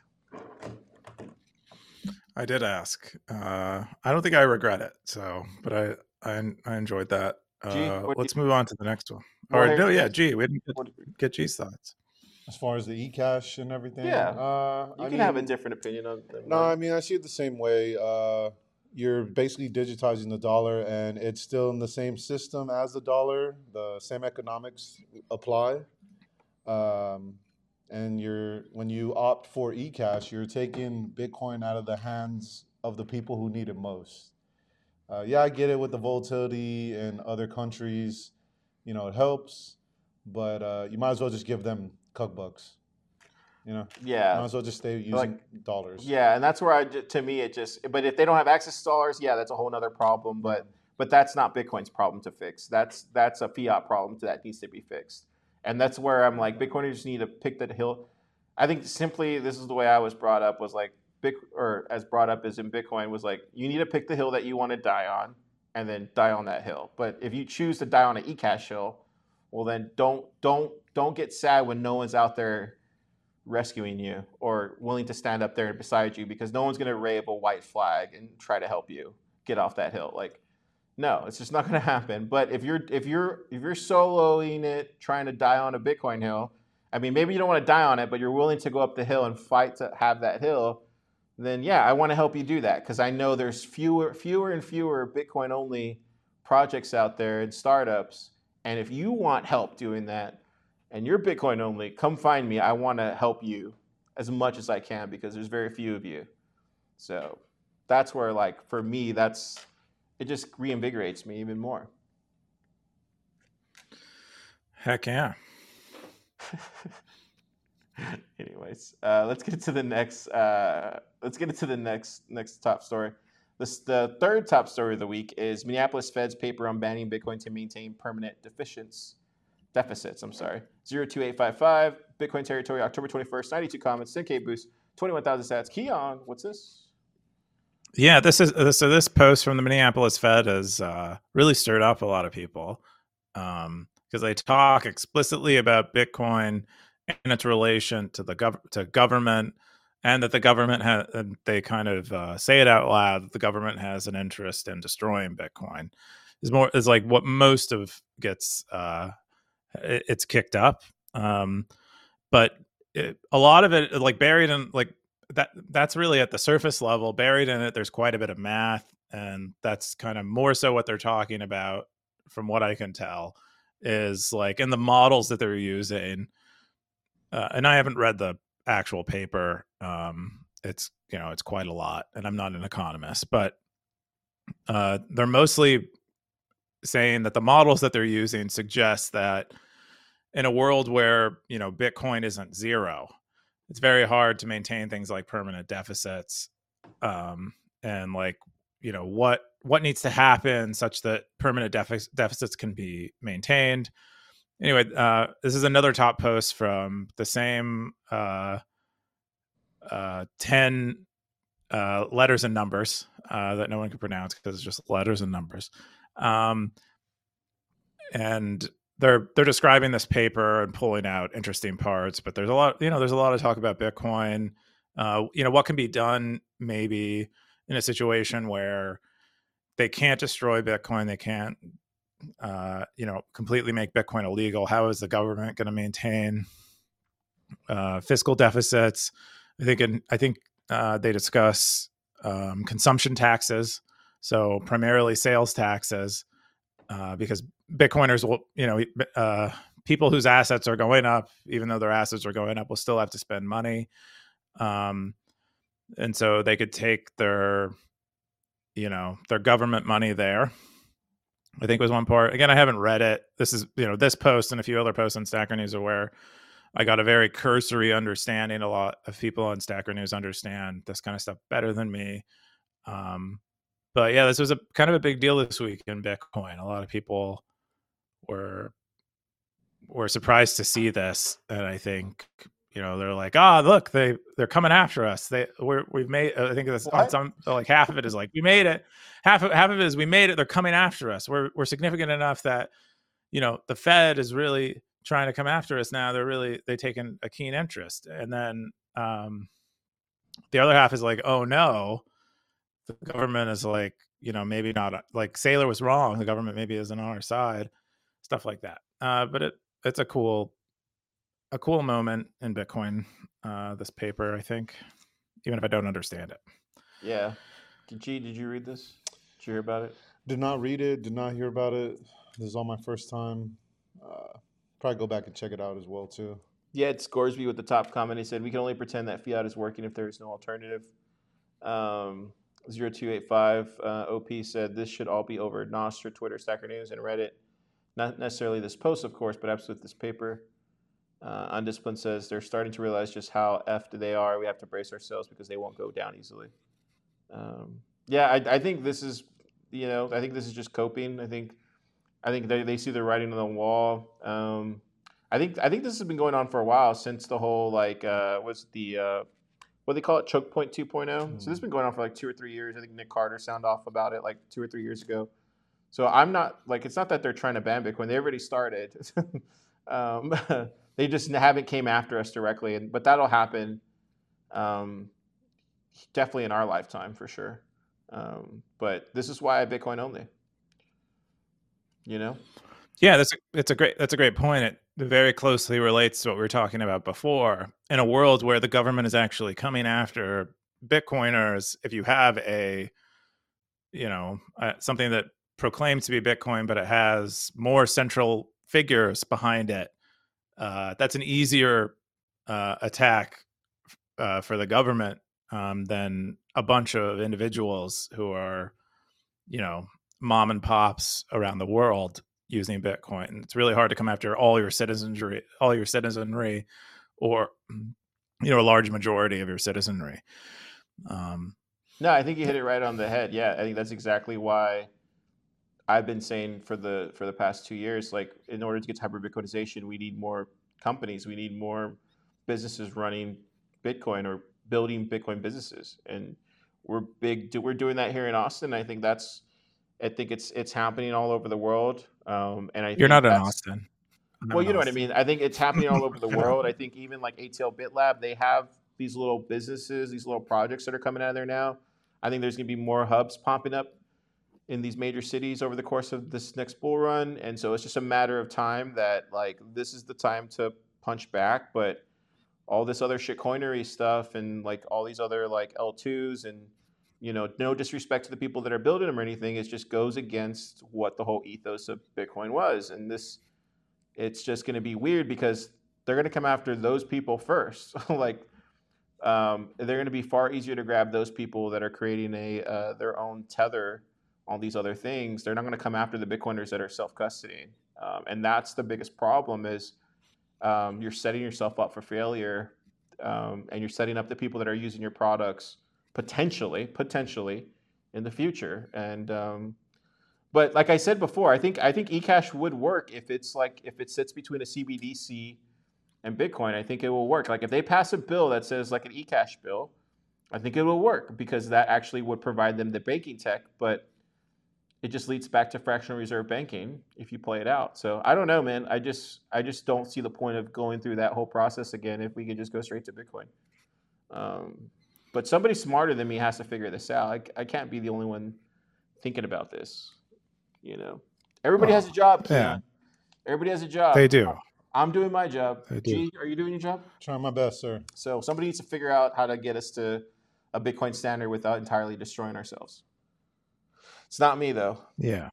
I did ask. Uh, I don't think I regret it. So, but I I, I enjoyed that. G, Uh, what do let's you, move on to the next one. go Or ahead. no, You yeah, guys. gee, we didn't get, What, get G's thoughts. As far as the eCash and everything, yeah, uh, you I can have a mean, different opinion on than no, mine. I mean, I see it the same way. Uh, you're basically digitizing the dollar, and it's still in the same system as the dollar. The same economics apply. Um, and you're when you opt for eCash, you're taking Bitcoin out of the hands of the people who need it most. Uh, yeah, I get it with the volatility in other countries. You know, it helps, but uh, you might as well just give them cuck bucks. You know, Yeah, might as well just stay like using dollars. yeah, and that's where I to me it just. But if they don't have access to dollars, yeah, that's a whole other problem. Yeah. But but that's not Bitcoin's problem to fix. That's that's a fiat problem that needs to be fixed. And that's where I'm like, Bitcoiners need to pick that hill. I think simply this is the way I was brought up was like Bit or as brought up as in Bitcoin was like you need to pick the hill that you want to die on, and then die on that hill. But if you choose to die on an eCash hill, well then don't don't don't get sad when no one's out there rescuing you or willing to stand up there beside you, because no one's going to wave a white flag and try to help you get off that hill. Like, no, it's just not going to happen. But if you're if you're if you're soloing it, trying to die on a Bitcoin hill, I mean, maybe you don't want to die on it, but you're willing to go up the hill and fight to have that hill. Then yeah, I want to help you do that, because I know there's fewer fewer and fewer Bitcoin only projects out there and startups. And if you want help doing that, and you're Bitcoin only, come find me. I want to help you as much as I can, because there's very few of you. So that's where, like, for me, that's it just reinvigorates me even more. Heck yeah. Anyways, uh, let's get to the next. Uh, let's get into the next next top story. This, the third top story of the week is Minneapolis Fed's paper on banning Bitcoin to maintain permanent deficiencies. Deficits, I'm sorry. zero two eight five five, Bitcoin territory, October twenty-first, ninety-two comments, ten K boost, twenty-one thousand sats. Keon, what's this? Yeah, this is so. This post from the Minneapolis Fed has uh, really stirred up a lot of people because um, because they talk explicitly about Bitcoin and its relation to the gov- to government, and that the government has, they kind of uh, say it out loud, that the government has an interest in destroying Bitcoin. Is more is like what most of gets uh, it, it's kicked up, um, but it, a lot of it, like buried in like that, that's really at the surface level. Buried in it, there's quite a bit of math, and that's kind of more so what they're talking about, from what I can tell, is like in the models that they're using. Uh, and I haven't read the actual paper. Um, it's you know it's quite a lot, and I'm not an economist, but uh, they're mostly saying that the models that they're using suggest that in a world where you know Bitcoin isn't zero, it's very hard to maintain things like permanent deficits, um, and like you know what what needs to happen such that permanent defi- deficits can be maintained. Anyway, uh, this is another top post from the same uh, uh, ten uh, letters and numbers uh, that no one can pronounce because it's just letters and numbers. Um, and they're they're describing this paper and pulling out interesting parts, but there's a lot, you know, there's a lot of talk about Bitcoin. Uh, you know, what can be done maybe in a situation where they can't destroy Bitcoin, they can't, uh, you know, completely make Bitcoin illegal. How is the government going to maintain uh, fiscal deficits? I think, in, I think uh, they discuss um, consumption taxes, so primarily sales taxes, uh, because Bitcoiners will, you know, uh, people whose assets are going up, even though their assets are going up, will still have to spend money, um, and so they could take their, you know, their government money there. I think was one part. Again, I haven't read it. This is, you know, this post and a few other posts on Stacker News are where I got a very cursory understanding. A lot of people on Stacker News understand this kind of stuff better than me. Um, but yeah, this was a kind of a big deal this week in Bitcoin. A lot of people were were surprised to see this, and I think you know they're like, ah, oh, look, they they're coming after us. They we're, we've made. I think that's on some, like half of it is like we made it. Half of half of it is we made it. They're coming after us. We're we're significant enough that you know the Fed is really trying to come after us now. They're really they taken a keen interest, and then um, the other half is like, oh no, the government is like, you know, maybe not, like Saylor was wrong. The government maybe isn't on our side, stuff like that. Uh, but it it's a cool a cool moment in Bitcoin. Uh, this paper, I think, even if I don't understand it. Yeah. G, did you read this? Did you hear about it? Did not read it. Did not hear about it. This is all my first time. Uh, probably go back and check it out as well too. Yeah, it's Scoresby with the top comment. He said, "We can only pretend that fiat is working if there is no alternative." Um, zero two eight five uh, O P said, "This should all be over." Nostra, Twitter, Stacker News, and Reddit. Not necessarily this post, of course, but absolutely this paper. Uh, Undisciplined says, "They're starting to realize just how effed they are. We have to brace ourselves because they won't go down easily." Um, yeah, I, I think this is, you know, I think this is just coping. I think, I think they, they see the writing on the wall. Um, I think I think this has been going on for a while since the whole like uh, what's the uh, what do they call it, choke point two point oh. Mm. So this has been going on for like two or three years. I think Nick Carter sounded off about it like two or three years ago. So I'm not like, it's not that they're trying to ban Bitcoin. They already started. um, they just haven't came after us directly, and but that'll happen. Um, definitely in our lifetime for sure. Um, but this is why I Bitcoin only. You know. Yeah, that's a, it's a great that's a great point. It very closely relates to what we were talking about before. In a world where the government is actually coming after Bitcoiners, if you have a, you know, uh, something that proclaims to be Bitcoin, but it has more central figures behind it, uh, that's an easier uh, attack uh, for the government um, than a bunch of individuals who are, you know, mom and pops around the world using Bitcoin. It's really hard to come after all your citizenry, all your citizenry, or you know, a large majority of your citizenry. Um, no, I think you hit it right on the head. Yeah, I think that's exactly why I've been saying for the for the past two years, like in order to get to hyper Bitcoinization, we need more companies, we need more businesses running Bitcoin or building Bitcoin businesses, and we're big. We're doing that here in Austin. I think that's. I think it's it's happening all over the world. Um, and I you're think not in that's, Austin. no Well, one you know what I else. mean. I think it's happening all over the Yeah. world. I think even like A T L BitLab, they have these little businesses, these little projects that are coming out of there now. I think there's going to be more hubs popping up in these major cities over the course of this next bull run, and so it's just a matter of time that like this is the time to punch back. But all this other shitcoinery stuff and like all these other like L twos and you know, no disrespect to the people that are building them or anything, it just goes against what the whole ethos of Bitcoin was. And this, it's just going to be weird because they're going to come after those people first. Like um, they're going to be far easier to grab those people that are creating a uh, their own tether on these other things. They're not going to come after the Bitcoiners that are self-custodying, um, and that's the biggest problem. Is um, you're setting yourself up for failure, um, and you're setting up the people that are using your products potentially, potentially in the future. And um, but like I said before, I think I think eCash would work if it's like if it sits between a C B D C and Bitcoin. I think it will work. Like if they pass a bill that says like an eCash bill, I think it will work because that actually would provide them the banking tech. But it just leads back to fractional reserve banking if you play it out. So I don't know, man. I just I just don't see the point of going through that whole process again if we could just go straight to Bitcoin. Um, but somebody smarter than me has to figure this out. I, I can't be the only one thinking about this. You know, everybody Well, has a job, Keon. yeah, Everybody has a job. they do. I'm doing my job. They do. G, are you doing your job? Trying my best, sir. So somebody needs to figure out how to get us to a Bitcoin standard without entirely destroying ourselves. It's not me though. Yeah.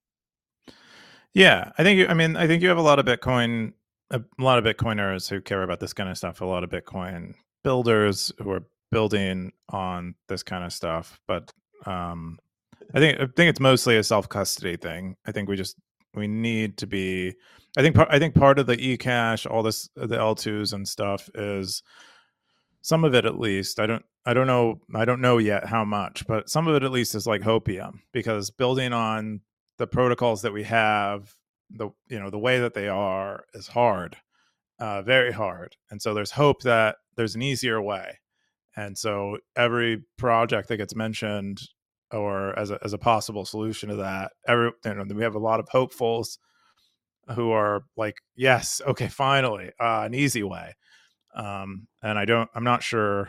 Yeah, I think you, I mean I think you have a lot of Bitcoin, a lot of Bitcoiners who care about this kind of stuff. A lot of Bitcoin builders who are building on this kind of stuff. But um, I think I think it's mostly a self custody thing. I think we just we need to be. I think par- I think part of the eCash, all this the L twos and stuff is some of it at least. I don't I don't know I don't know yet how much, but some of it at least is like hopium because building on the protocols that we have, the you know the way that they are is hard, uh, very hard, and so there's hope that there's an easier way, and so every project that gets mentioned or as a as a possible solution to that, every you know we have a lot of hopefuls who are like, yes, okay, finally, uh, an easy way, um, and I don't, I'm not sure,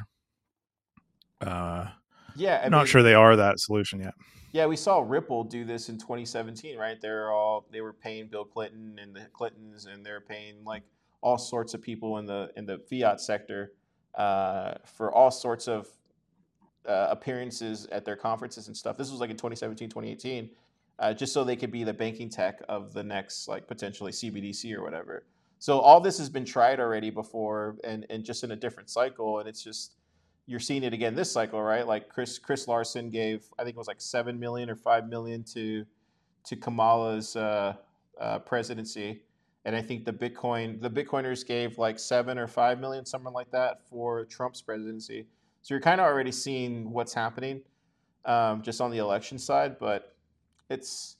uh, Yeah, I I'm not mean, sure they are that solution yet. yeah, we saw Ripple do this in twenty seventeen, right? They're all they were paying Bill Clinton and the Clintons, and they're paying like all sorts of people in the in the fiat sector uh, for all sorts of uh, appearances at their conferences and stuff. This was like in twenty seventeen, twenty eighteen, uh, just so they could be the banking tech of the next like potentially C B D C or whatever. So all this has been tried already before, and and just in a different cycle, and it's just you're seeing it again this cycle, right? Like Chris Chris Larson gave, I think it was like seven million or five million to to Kamala's uh, uh, presidency, and I think the Bitcoin the Bitcoiners gave like seven or five million, something like that, for Trump's presidency. So you're kind of already seeing what's happening, um, just on the election side, but it's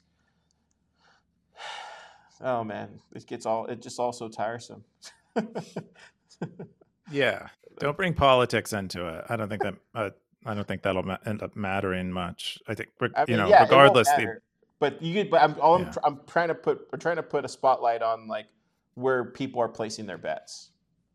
oh man, it gets all it just all so tiresome. Yeah, don't bring politics into it. I don't think that. Uh, I don't think that'll ma- end up mattering much. I think, reg- I you mean, know, yeah, it won't regardless, the matter. But you could, but I'm all I'm, yeah, tr- I'm trying to put I'm trying to put a spotlight on like where people are placing their bets.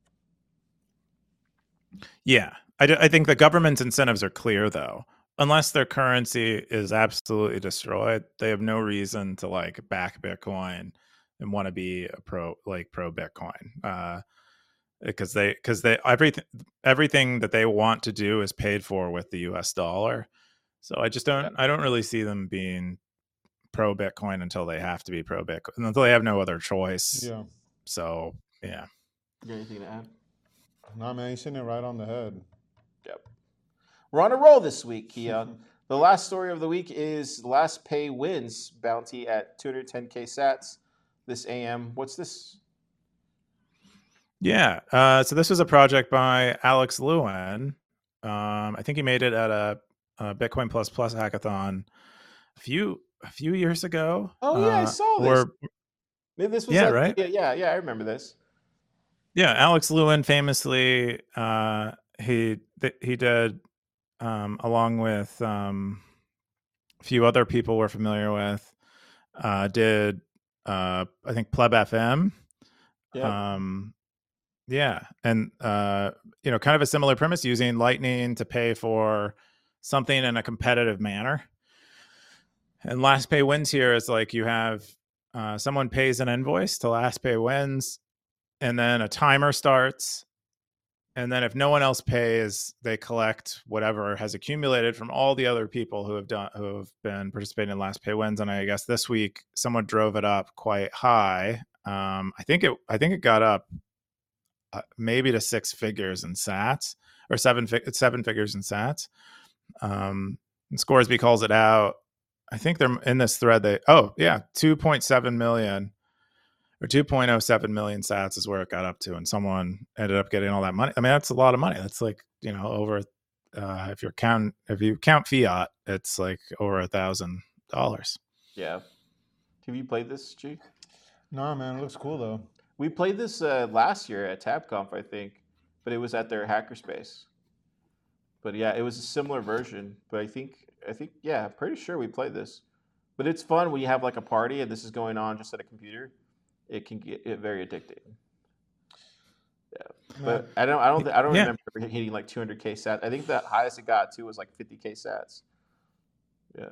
yeah. I, d- I think the government's incentives are clear though. Unless their currency is absolutely destroyed, they have no reason to like back Bitcoin and want to be a pro like pro Bitcoin. Uh, because they because they everything everything that they want to do is paid for with the U S dollar. So I just Yeah. don't I don't really see them being pro Bitcoin until they have to be pro Bitcoin until they have no other choice. Yeah. So yeah. You got anything to add? Nah, man, you're hitting it right on the head. Yep. We're on a roll this week, Keon. The last story of the week is Last Pay Wins bounty at two hundred ten K sats this A M. What's this? Yeah. Uh, so this was a project by Alex Lewin. Um, I think he made it at a, a Bitcoin Plus Plus hackathon a few a few years ago. Oh yeah, I Uh, saw this. or Maybe this was yeah, like right? yeah, yeah, yeah, I remember this. Yeah, Alex Lewin famously uh, he th- he did um, along with um, a few other people we're familiar with. Uh, did uh, I think Pleb F M? Yep. Um, yeah, and uh, you know, kind of a similar premise, using Lightning to pay for something in a competitive manner. And Last Pay Wins here is like you have uh, someone pays an invoice to Last Pay Wins, and then a timer starts. And then if no one else pays, they collect whatever has accumulated from all the other people who have done who have been participating in Last Pay Wins. And I guess this week someone drove it up quite high. Um, I think it I think it got up uh, maybe to six figures in Sats, or seven fi- seven figures in Sats. Um, and Scoresby calls it out. I think they're in this thread. They oh yeah, two point seven million or two point oh seven million Sats is where it got up to, and someone ended up getting all that money. I mean, that's a lot of money. That's like, you know, over uh, if you're count if you count fiat, it's like over a thousand dollars. Yeah. Have you played this, G? Nah, man, it looks cool though. We played this uh, last year at TabConf, I think, but it was at their hackerspace. But yeah, it was a similar version. But I think, I think, yeah, pretty sure we played this. But it's fun when you have like a party and this is going on just at a computer. It can get it very addicting. Yeah, but I don't, I don't, I don't Yeah. remember hitting like two hundred k sats. I think the highest it got to was like fifty k sats. Yeah.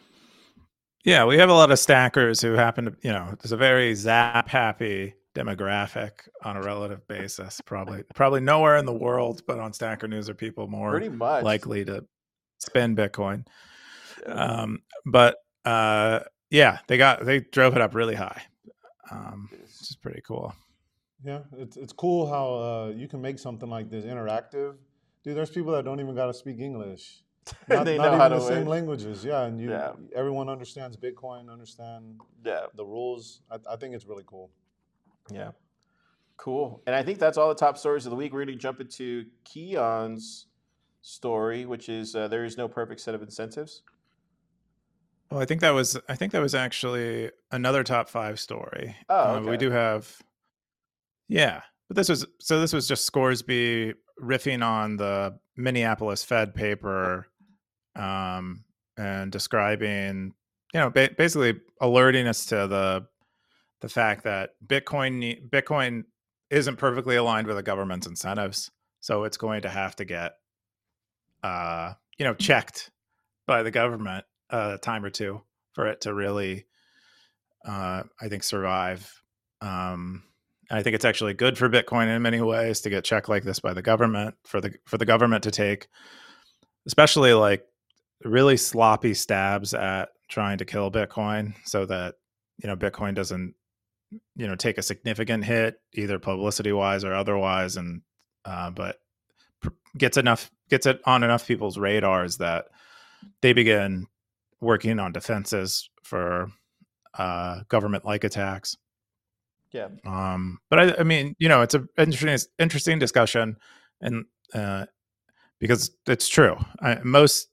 Yeah, we have a lot of stackers who happen to, you know, there's a very Zap happy demographic on a relative basis. Probably, probably nowhere in the world, but on Stacker News are people more Pretty much. likely to spend Bitcoin. Yeah. Um, but uh, yeah, they got they drove it up really high, um, which is pretty cool. Yeah, it's it's cool how uh, you can make something like this interactive. Dude, there's people that don't even got to speak English. Not, They not know even how the to same win. languages. Yeah, and you Yeah. everyone understands Bitcoin, understand Yeah. the rules. I, I think it's really cool. Yeah. Cool. And I think that's all the top stories of the week. We're going to jump into Keon's story, which is uh, there is no perfect set of incentives. Well, I think that was I think that was actually another top five story. Oh, Uh, we okay. do have, yeah, but this was so this was just Scoresby riffing on the Minneapolis Fed paper, um, and describing, you know, ba- basically alerting us to the the fact that Bitcoin ne- Bitcoin isn't perfectly aligned with the government's incentives, so it's going to have to get, uh, you know, checked by the government a time or two for it to really, uh, I think, survive. Um, and I think it's actually good for Bitcoin in many ways to get checked like this by the government, for the for the government to take, especially like really sloppy stabs at trying to kill Bitcoin, so that, you know, Bitcoin doesn't, you know, take a significant hit either publicity wise or otherwise, and uh, but pr- gets enough gets it on enough people's radars that they begin working on defenses for uh, government-like attacks. Yeah. Um, but I, I mean, you know, it's an interesting, interesting discussion, and uh, because it's true, I, most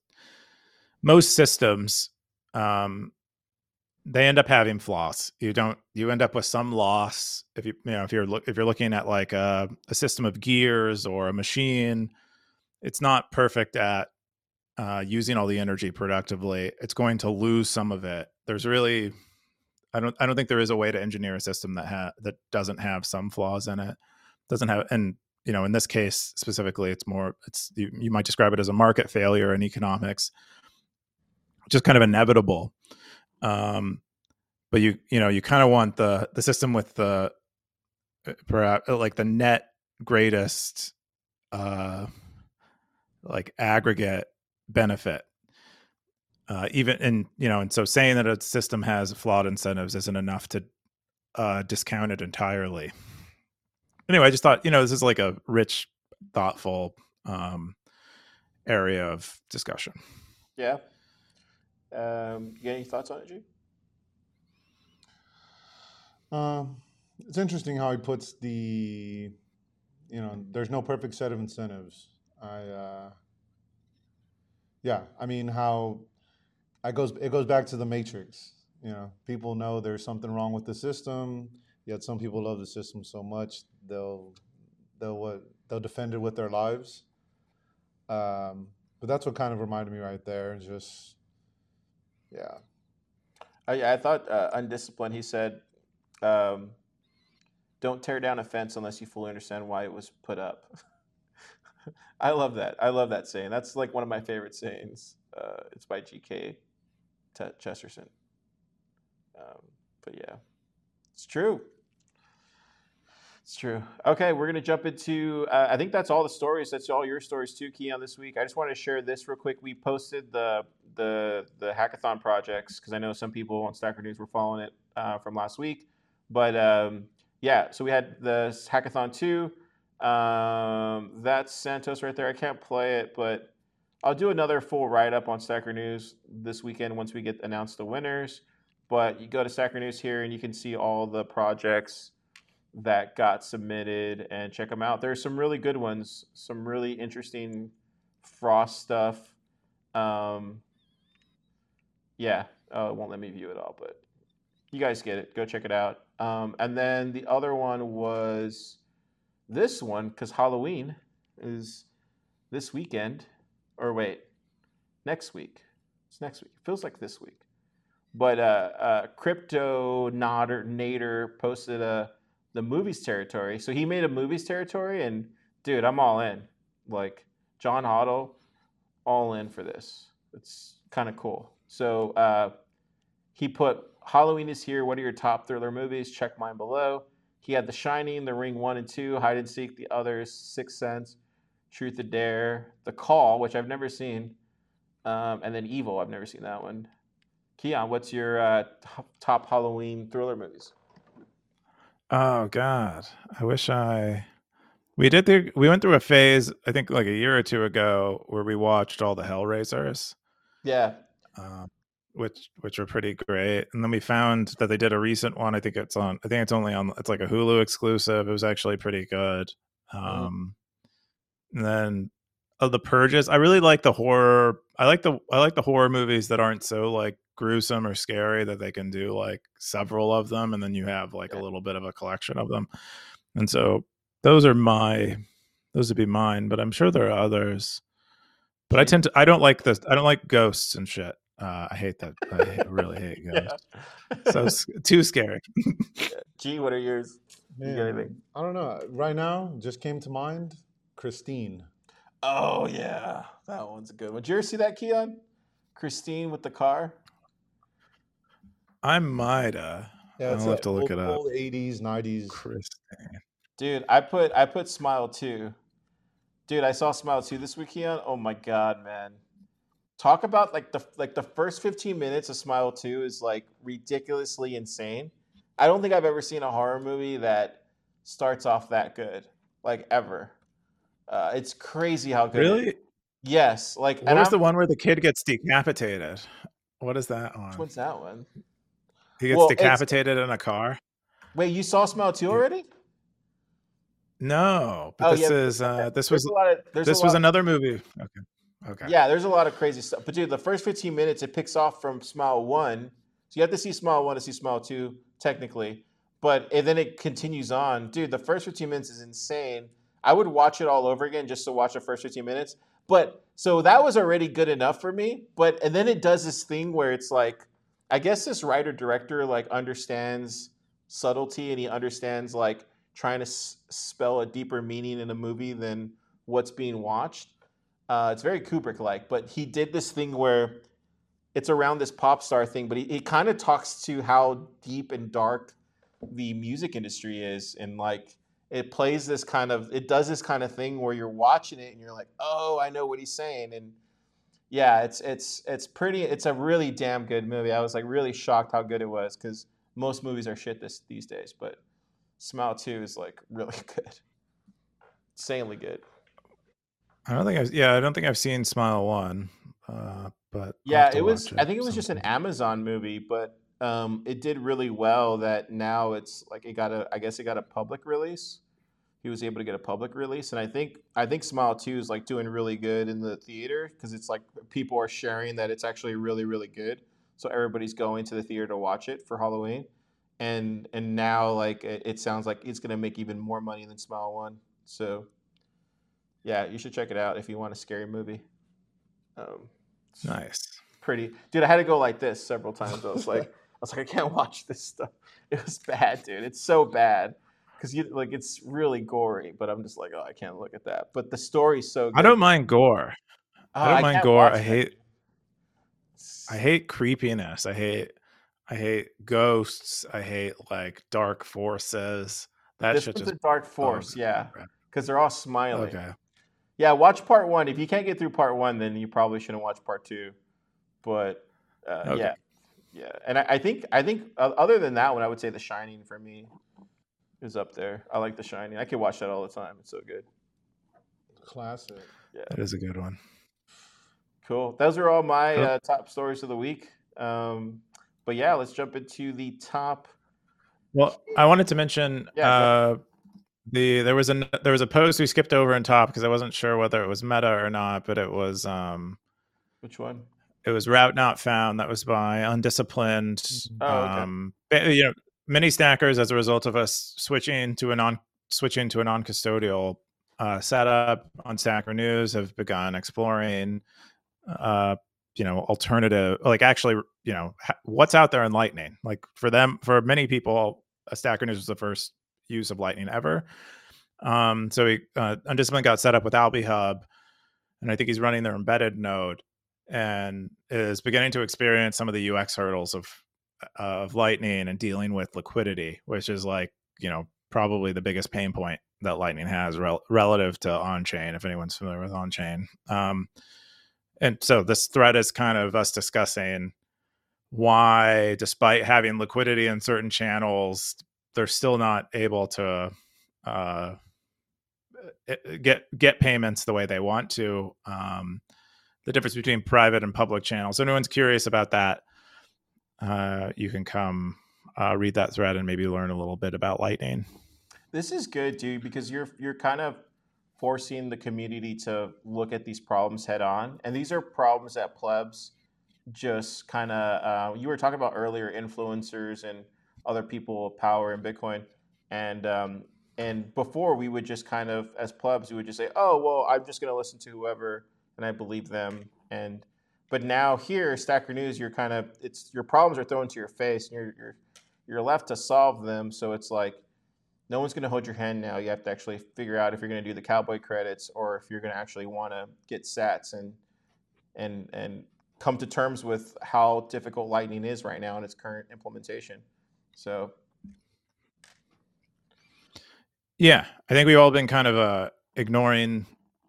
most systems, um, they end up having flaws. You don't, you end up with some loss if you, you know, if you're look, if you're looking at like a, a system of gears or a machine, it's not perfect at uh, using all the energy productively. It's going to lose some of it. There's really, I don't, I don't think there is a way to engineer a system that ha- that doesn't have some flaws in it. Doesn't have, and you know, in this case specifically, it's more, it's you, you might describe it as a market failure in economics, just kind of inevitable. Um, but you you know, you kind of want the the system with the perhaps like the net greatest uh like aggregate benefit, uh even and you know, and so saying that a system has flawed incentives isn't enough to uh discount it entirely. Anyway, I just thought, you know, this is like a rich, thoughtful um area of discussion. Yeah. Um, you got any thoughts on it, G? Um, it's interesting how he puts the, you know, there's no perfect set of incentives. I, uh, yeah, I mean how I goes it goes back to the Matrix. You know, people know there's something wrong with the system, yet some people love the system so much they'll they'll what they'll defend it with their lives. Um, but that's what kind of reminded me right there. Just yeah, I, I thought uh, undisciplined. He said, um, Don't tear down a fence unless you fully understand why it was put up. I love that. I love that saying. That's like one of my favorite sayings. Uh, it's by G K Chesterton. Um, but yeah, it's true. It's true. Okay, we're gonna jump into. Uh, I think that's all the stories. That's all your stories too, Keon, this week. I just wanted to share this real quick. We posted the the the hackathon projects because I know some people on Stacker News were following it uh, from last week. But um, yeah, so we had the hackathon two. Um, that's Santos right there. I can't play it, but I'll do another full write up on Stacker News this weekend once we get announced the winners. But you go to Stacker News here and you can see all the projects that got submitted and check them out. There's some really good ones, some really interesting Frost stuff. Um, yeah, uh, it won't let me view it all, but you guys get it. Go check it out. Um, and then the other one was this one because Halloween is this weekend, or wait, next week. It's next week. It feels like this week. But uh, uh, Crypto Nader, Nader posted a the movies territory. So he made a movies territory, and dude, I'm all in. Like John Hoddle, all in for this. It's kind of cool. So uh, he put Halloween is here. What are your top thriller movies? Check mine below. He had The Shining, The Ring one and two, Hide and Seek, The Others, Sixth Sense, Truth or Dare, The Call, which I've never seen, um, and then Evil. I've never seen that one. Keon, what's your uh, top, top Halloween thriller movies? Oh God, I wish I. We did the. We went through a phase, I think, like a year or two ago, where we watched all the Hellraisers. Yeah. Um, which which were pretty great, and then we found that they did a recent one. I think it's on. I think it's only on. It's like a Hulu exclusive. It was actually pretty good. Um, mm-hmm. And then oh, the Purges. I really like the horror. I like the I like the horror movies that aren't so like gruesome or scary, that they can do like several of them, and then you have like yeah. a little bit of a collection of them. And so those are my those would be mine, but I'm sure there are others. But I tend to I don't like this. I don't like ghosts and shit. Uh, I hate that. I hate, really hate ghosts. Yeah. So too scary. G, what are yours? Man, you I don't know. Right now, just came to mind, Christine. Oh yeah, that one's a good one. Did you ever see that, Keon? Christine with the car. I might. Uh, yeah, I'll have to look old, it up. Old eighties, nineties. Christine. Dude, I put I put Smile two. Dude, I saw Smile two this week, Keon. Oh my god, man. Talk about like the like the first fifteen minutes of Smile two is like ridiculously insane. I don't think I've ever seen a horror movie that starts off that good, like ever. Uh, it's crazy how good. Really? It, yes. Like, what was I'm, the one where the kid gets decapitated? What is that one? What's that one? He gets well, decapitated in a car. Wait, you saw Smile two already? No, but oh, this yeah, is uh, this there's was a lot of, this was another movie. Okay. Okay. Yeah, there's a lot of crazy stuff. But dude, the first fifteen minutes it picks off from Smile one. So you have to see Smile one to see Smile two, technically. But and then it continues on. Dude, the first fifteen minutes is insane. I would watch it all over again just to watch the first fifteen minutes. But so that was already good enough for me. But and then it does this thing where it's like, I guess this writer director like understands subtlety, and he understands like trying to s- spell a deeper meaning in a movie than what's being watched. Uh, it's very Kubrick-like, but he did this thing where it's around this pop star thing, but he, he kind of talks to how deep and dark the music industry is, and like it plays this kind of, it does this kind of thing where you're watching it and you're like, oh, I know what he's saying, and yeah, it's it's it's pretty, it's a really damn good movie. I was like really shocked how good it was because most movies are shit this these days, but Smile two is like really good, insanely good. I don't think I've yeah, I don't think I've seen Smile one, uh, but yeah, it was. It I think it was just an Amazon movie, but um, it did really well. That now it's like it got a. I guess it got a public release. He was able to get a public release, and I think I think Smile two is like doing really good in the theater because it's like people are sharing that it's actually really really good. So everybody's going to the theater to watch it for Halloween, and and now like it, it sounds like it's gonna make even more money than Smile one. So. Yeah, you should check it out if you want a scary movie. Um, nice, pretty, dude. I had to go like this several times. I was like, I was like, I can't watch this stuff. It was bad, dude. It's so bad because you like it's really gory, but I'm just like, oh, I can't look at that. But the story's so good. I don't mind gore. Oh, I don't I mind can't gore. watch I that. hate I hate creepiness. I hate I hate ghosts. I hate like dark forces. That This shit one's a just dark bugs force, me. yeah, because they're all smiling. Okay. Yeah, watch part one. If you can't get through part one, then you probably shouldn't watch part two. But uh, Okay. yeah, yeah, and I, I think I think uh, other than that one, I would say The Shining for me is up there. I like The Shining. I could watch that all the time. It's so good. Classic. Yeah, That is a good one. cool. Those are all my Cool. uh, top stories of the week. Um, but yeah, let's jump into the top. Well, I wanted to mention Yeah, go uh, the there was a there was a post we skipped over in top because I wasn't sure whether it was meta or not, but it was um Which one? it was route not found. That was by undisciplined. Oh, okay. Um, ba- you know, many stackers as a result of us switching to a non switching to a non custodial uh, setup on Stacker News have begun exploring. Uh, you know, alternative, like actually, you know, ha- what's out there in Lightning. Like for them, for many people, a Stacker News was the first use of Lightning ever. Um, so he, uh, Undisciplined got set up with Alby Hub, and I think he's running their embedded node and is beginning to experience some of the U X hurdles of of Lightning and dealing with liquidity, which is like, you know, probably the biggest pain point that Lightning has rel- relative to on-chain, if anyone's familiar with on-chain. Um, and so this thread is kind of us discussing why, despite having liquidity in certain channels, they're still not able to uh, get get payments the way they want to. Um, the difference between private and public channels. So, if anyone's curious about that, uh, you can come uh, read that thread and maybe learn a little bit about Lightning. This is good, dude, because you're you're kind of forcing the community to look at these problems head on, and these are problems that plebs just kind of. Uh, you were talking about earlier, influencers and other people of power in Bitcoin, and um, and before we would just kind of, as plebs, we would just say, "Oh, well, I'm just going to listen to whoever, and I believe them." And but now here, Stacker News, you're kind of it's your problems are thrown to your face, and you're you're you're left to solve them. So it's like no one's going to hold your hand now. You have to actually figure out if you're going to do the cowboy credits or if you're going to actually want to get sats and and and come to terms with how difficult Lightning is right now in its current implementation. So, yeah, I think we've all been kind of uh, ignoring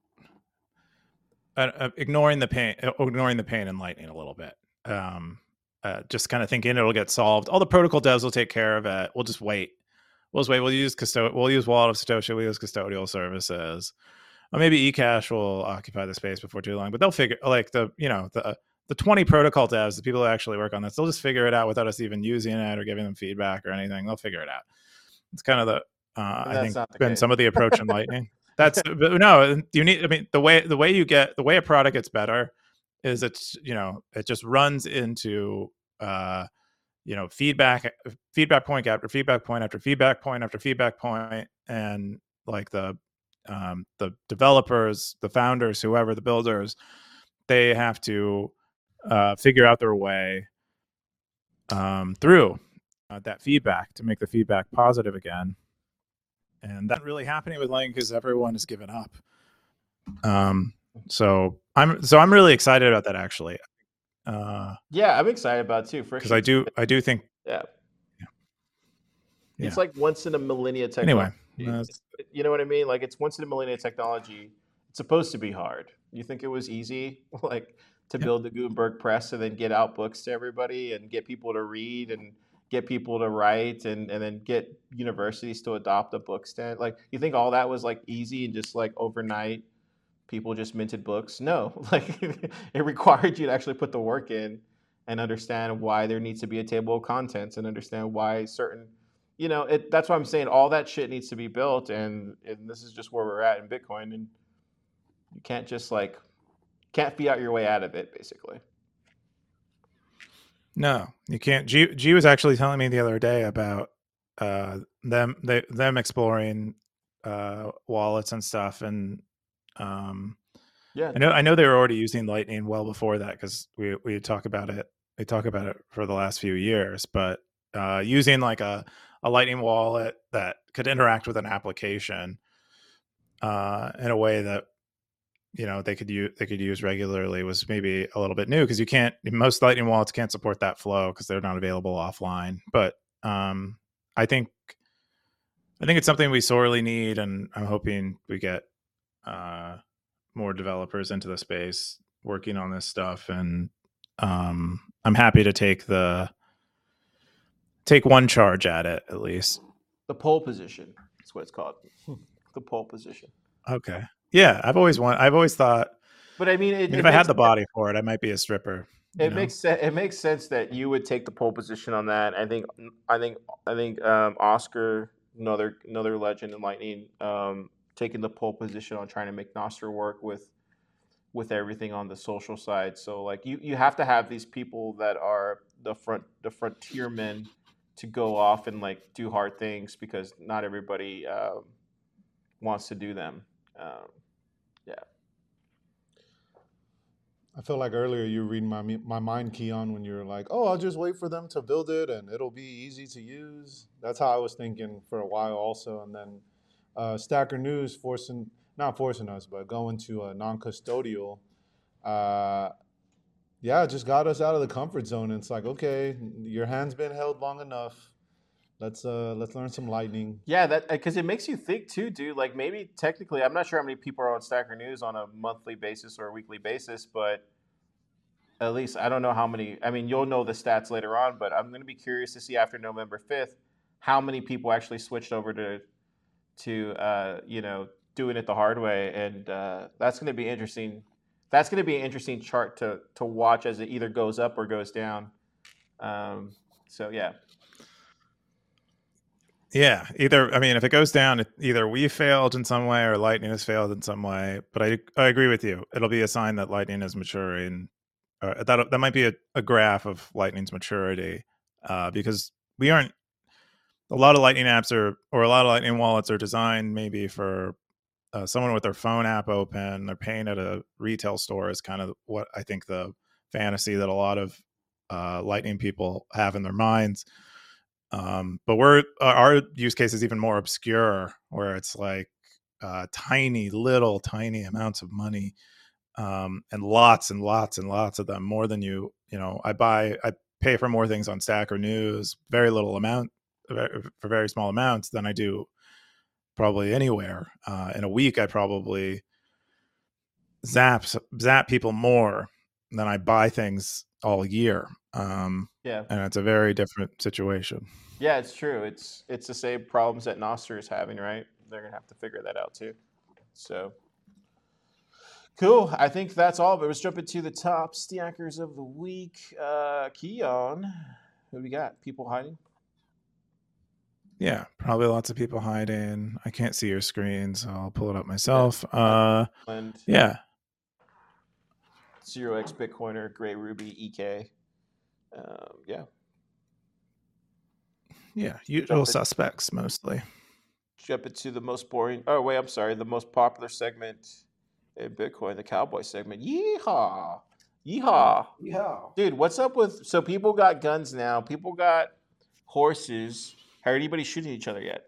uh, uh, ignoring the pain, ignoring the pain in Lightning a little bit. Um, uh, just kind of thinking it'll get solved. All the protocol devs will take care of it. We'll just wait. We'll just wait. We'll use custod- We'll use Wallet of Satoshi. We'll use custodial services. Or maybe eCash will occupy the space before too long. But they'll figure like the you know the the twenty protocol devs, the people who actually work on this, they'll just figure it out without us even using it or giving them feedback or anything. They'll figure it out. It's kind of the uh, I think been case. some of the approach in Lightning. That's but no, you need. I mean, the way the way you get the way a product gets better is it's you know it just runs into uh, you know feedback feedback point after feedback point after feedback point after feedback point, and like the um, the developers, the founders, whoever the builders, they have to uh, figure out their way um, through uh, that feedback to make the feedback positive again. And that's really happening with Lightning because everyone has given up. Um, so I'm so I'm really excited about that actually. Uh, yeah, I'm excited about it too. Because I do I do think yeah. yeah. It's like once in a millennia technology. Anyway, you know what I mean? Like it's once in a millennia technology. It's supposed to be hard. You think it was easy, like to yeah. build the Gutenberg press and then get out books to everybody and get people to read and get people to write and, and then get universities to adopt a book stand. Like you think all that was like easy and just like overnight people just minted books? No, like it required you to actually put the work in and understand why there needs to be a table of contents and understand why certain, you know, it, that's why I'm saying all that shit needs to be built. And, and this is just where we're at in Bitcoin. And you can't just like, can't fiat your way out of it, basically. No, you can't. G, G was actually telling me the other day about uh, them they, them exploring uh, wallets and stuff, and um, yeah, I know I know they were already using Lightning well before that because we we talk about it. We talk about it for the last few years, but uh, using like a a Lightning wallet that could interact with an application uh, in a way that you know they could use they could use regularly was maybe a little bit new, because you can't most Lightning wallets can't support that flow because they're not available offline. But um, I think I think it's something we sorely need, and I'm hoping we get uh, more developers into the space working on this stuff. And um, I'm happy to take the take one charge at it at least. The pole position is what it's called. The pole position. Okay. Yeah, I've always want. I've always thought. But I mean, it, I mean it if I had makes, the body for it, I might be a stripper. you it know? makes sense. It makes sense that you would take the pole position on that. I think. I think. I think um, Oscar, another another legend in Lightning, um, taking the pole position on trying to make Nostr work with with everything on the social side. So like you you have to have these people that are the front the frontiermen to go off and like do hard things, because not everybody um, wants to do them. Um, yeah. I feel like earlier you were reading my me- my mind, Keon, when you were like, "Oh, I'll just wait for them to build it and it'll be easy to use." That's how I was thinking for a while, also. And then uh, Stacker News forcing, not forcing us, but going to a non-custodial. Uh, yeah, it just got us out of the comfort zone. And it's like, okay, your hand's been held long enough. Let's uh, let's learn some Lightning. Yeah, that because it makes you think too, dude. Like maybe technically, I'm not sure how many people are on Stacker News on a monthly basis or a weekly basis, but at least I don't know how many. I mean, you'll know the stats later on, but I'm going to be curious to see after November fifth how many people actually switched over to to uh, you know doing it the hard way, and uh, that's going to be interesting. That's going to be an interesting chart to to watch as it either goes up or goes down. Um, so yeah. Yeah, either I mean, if it goes down, either we failed in some way or Lightning has failed in some way. But I I agree with you. It'll be a sign that Lightning is maturing. Uh, that that might be a, a graph of Lightning's maturity, uh, because we aren't. A lot of Lightning apps are, or a lot of Lightning wallets are designed maybe for uh, someone with their phone app open. They're paying at a retail store is kind of what I think the fantasy that a lot of uh, Lightning people have in their minds. Um, but we're our use case is even more obscure, where it's like uh, tiny, little, tiny amounts of money, um, and lots and lots and lots of them, more than you, you know. I buy, I pay for more things on Stacker News, very little amount for very small amounts than I do probably anywhere. Uh, in a week, I probably zap zap people more than I buy things all year. Um, Yeah. and it's a very different situation. Yeah, it's true. It's it's the same problems that Nostr is having, right? They're gonna have to figure that out too. So cool. I think that's all. But let's jump into the top stackers of the week. Uh, Keon, who do we got? People hiding. Yeah, probably lots of people hiding. I can't see your screen, so I'll pull it up myself. Uh, And yeah, Zero X Bitcoiner, Gray Ruby, E K. Um, yeah. yeah, usual suspects mostly. Jump into the most boring. Oh wait, I'm sorry. The most popular segment in Bitcoin, the cowboy segment. Yeehaw, yeehaw, Yeah. dude. What's up with? So people got guns now. People got horses. Has anybody shooting each other yet?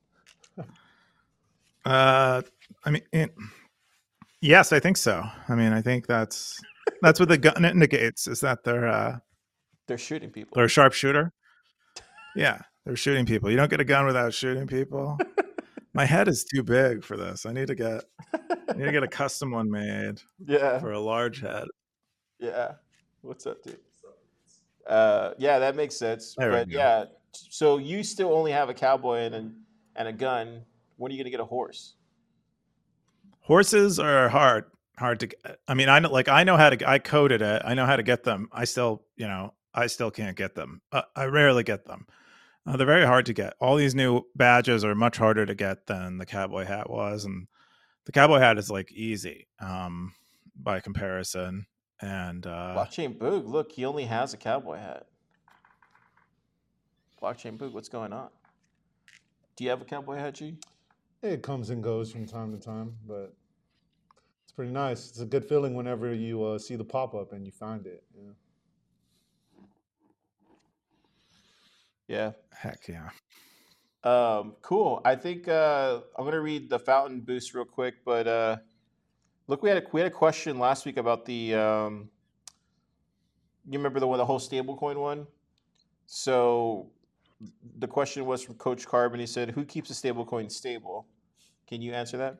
Uh, I mean, it, yes, I think so. I mean, I think that's that's what the gun indicates, is that they're uh, They're shooting people. they're a sharpshooter. Yeah, they're shooting people. You don't get a gun without shooting people. My head is too big for this. I need to get I need to get a custom one made. Yeah. For a large head. Yeah. What's up, dude? Uh, yeah, that makes sense. There we but go. yeah, so you still only have a cowboy and a, and a gun. When are you gonna get a horse? Horses are hard, hard to get. I mean, I know, like I know how to. I coded it. I know how to get them. I still, you know, I still can't get them. Uh, I rarely get them. Uh, they're very hard to get. All these new badges are much harder to get than the cowboy hat was, and the cowboy hat is like easy um, by comparison. And uh, Blockchain Boog, look, he only has a cowboy hat. Blockchain Boog, what's going on? Do you have a cowboy hat, G? It comes and goes from time to time, but it's pretty nice. It's a good feeling whenever you uh, see the pop up and you find it. Yeah. Yeah. Heck yeah. Um, cool. I think uh, I'm gonna read the fountain boost real quick, but uh, look, we had a we had a question last week about the. Um, you remember the one, the whole stablecoin one? So the question was from Coach Carbon. He said, "Who keeps a stablecoin stable?" Can you answer that?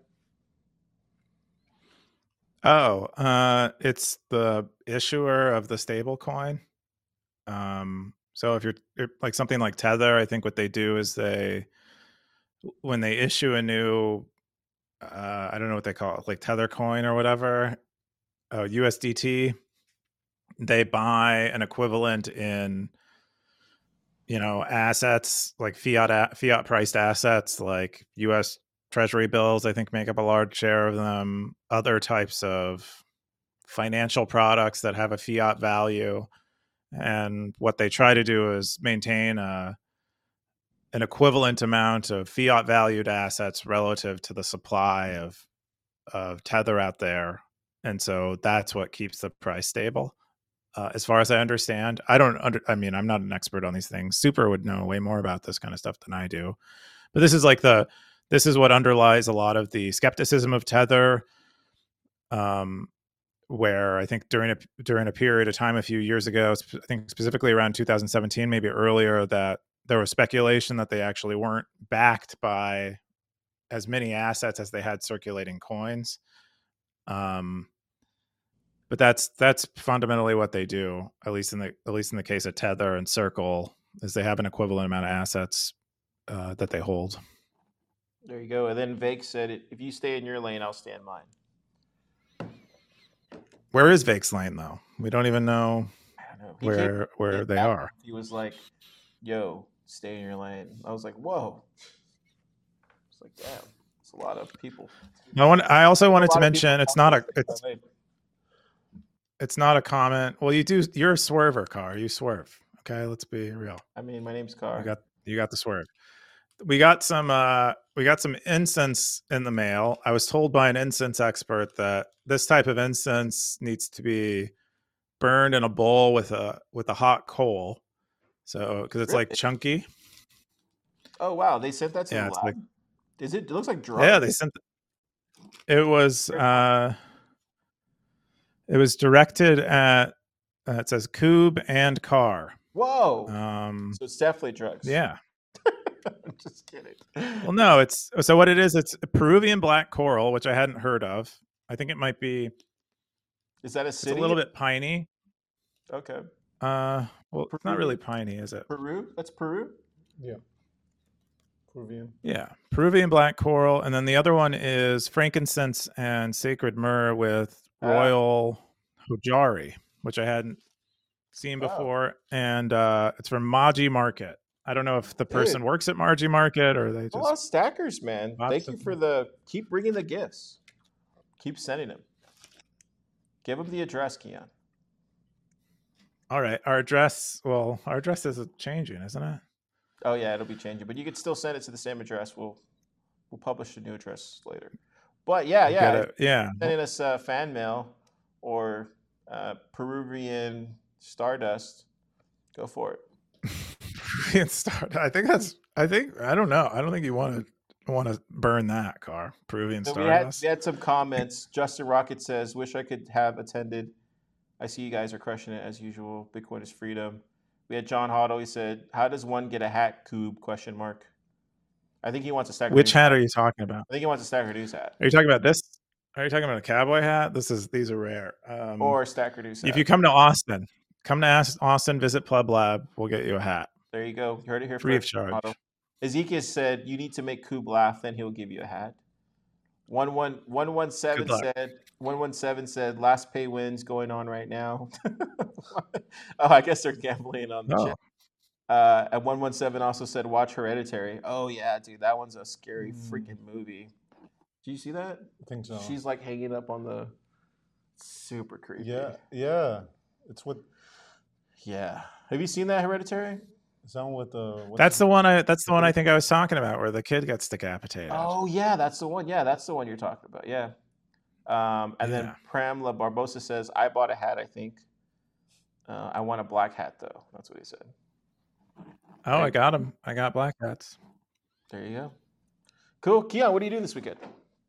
Oh, uh, it's the issuer of the stable coin. Um, so if you're, if, like something like Tether, I think what they do is they, when they issue a new, uh, I don't know what they call it, like Tether coin or whatever, uh, U S D T, they buy an equivalent in, you know, assets like fiat fiat priced assets like U S Treasury bills. I think make up a large share of them. Other types of financial products that have a fiat value, and what they try to do is maintain a an equivalent amount of fiat valued assets relative to the supply of of Tether out there, and so that's what keeps the price stable. Uh, as far as I understand, I don't under. I mean, I'm not an expert on these things. Super would know way more about this kind of stuff than I do. But this is like the this is what underlies a lot of the skepticism of Tether. Um, where I think during a during a period of time a few years ago, I think specifically around two thousand seventeen, maybe earlier, that there was speculation that they actually weren't backed by as many assets as they had circulating coins. Um, but that's that's fundamentally what they do, at least in the at least in the case of Tether and Circle, is they have an equivalent amount of assets uh, that they hold. There you go. And then Vake said, "If you stay in your lane, I'll stay in mine." Where is Vake's lane though? We don't even know, I don't know. He where where they are. He was like, "Yo, stay in your lane." I was like, "Whoa!" It's like, damn, it's a lot of people. No one. I also wanted to mention it's not a it's it's not a comment. Well, you do. You're a swerver, Car. You swerve. Okay, let's be real. I mean, my name's Car. You got you got the swerve. We got some uh we got some incense in the mail. I was told by an incense expert that this type of incense needs to be burned in a bowl with a with a hot coal. So because it's Really? like chunky. Oh wow, they sent that to Yeah, the it's lab. like, Is it? It looks like drugs. yeah, they sent. It was uh, it was directed at. Uh, it says Cube and Car. Whoa. Um, so it's definitely drugs. Yeah. I'm just kidding. Well, no, it's so what it is. It's Peruvian black coral, which I hadn't heard of. I think it might be. Is that a city? It's a little bit piney. Okay. Uh, well, Peru? It's not really piney, is it? Peru? That's Peru? Yeah. Peruvian. Yeah, Peruvian black coral, and then the other one is frankincense and sacred myrrh with Ah. royal hojari, which I hadn't seen Wow. before, and uh, it's from Maji Market. I don't know if the person Dude. works at Maji Market or they just. A lot of stackers, man. Lots Thank you of for them. the keep bringing the gifts. Keep sending them. Give them the address, Keon. All right, our address. Well, our address is changing, isn't it? Oh yeah, it'll be changing, but you could still send it to the same address. We'll we'll publish the new address later. But yeah, yeah, Get it? Yeah. sending us uh, fan mail or uh, Peruvian Stardust. Go for it. Peruvian Stardust. I think that's. I think I don't know. I don't think you want to want to burn that Car. Peruvian So we had, Stardust. we had some comments. Justin Rocket says, "Wish I could have attended. I see you guys are crushing it as usual. Bitcoin is freedom." We had John Hoddle. He said, "How does one get a hat, Cube?" Question mark. I think he wants a Stacker Which News hat are you talking about? I think he wants a Stacker News hat Are you talking about this? Are you talking about a cowboy hat? This is these are rare. Um, or Stacker News hat. if you come to Austin, come to Aus- Austin, visit Pleb Lab. We'll get you a hat There you go. You heard it here free of first. charge. Hoddle. Ezekiel said, "You need to make Cube laugh, then he'll give you a hat." One one one one seven Good luck. said. One one seven said, "Last pay wins going on right now." Oh, I guess they're gambling on the Oh. chat. Uh, and one one seven also said, "Watch Hereditary." Oh yeah, dude, that one's a scary Mm. freaking movie. Do you see that? I think so. She's like hanging up on the. Super creepy. Yeah, yeah. It's what Yeah. Have you seen that Hereditary? is that with the. what's That's the one. I. That's the one I think I was talking about, where the kid gets decapitated. Oh yeah, that's the one. Yeah, that's the one you're talking about. Yeah. Um, and then Yeah. Pramla Barbosa says, "I bought a hat. I think. Uh, I want a black hat though." That's what he said. Oh, I got him. I got black hats. There you go. Cool. Keon, what do you do this weekend?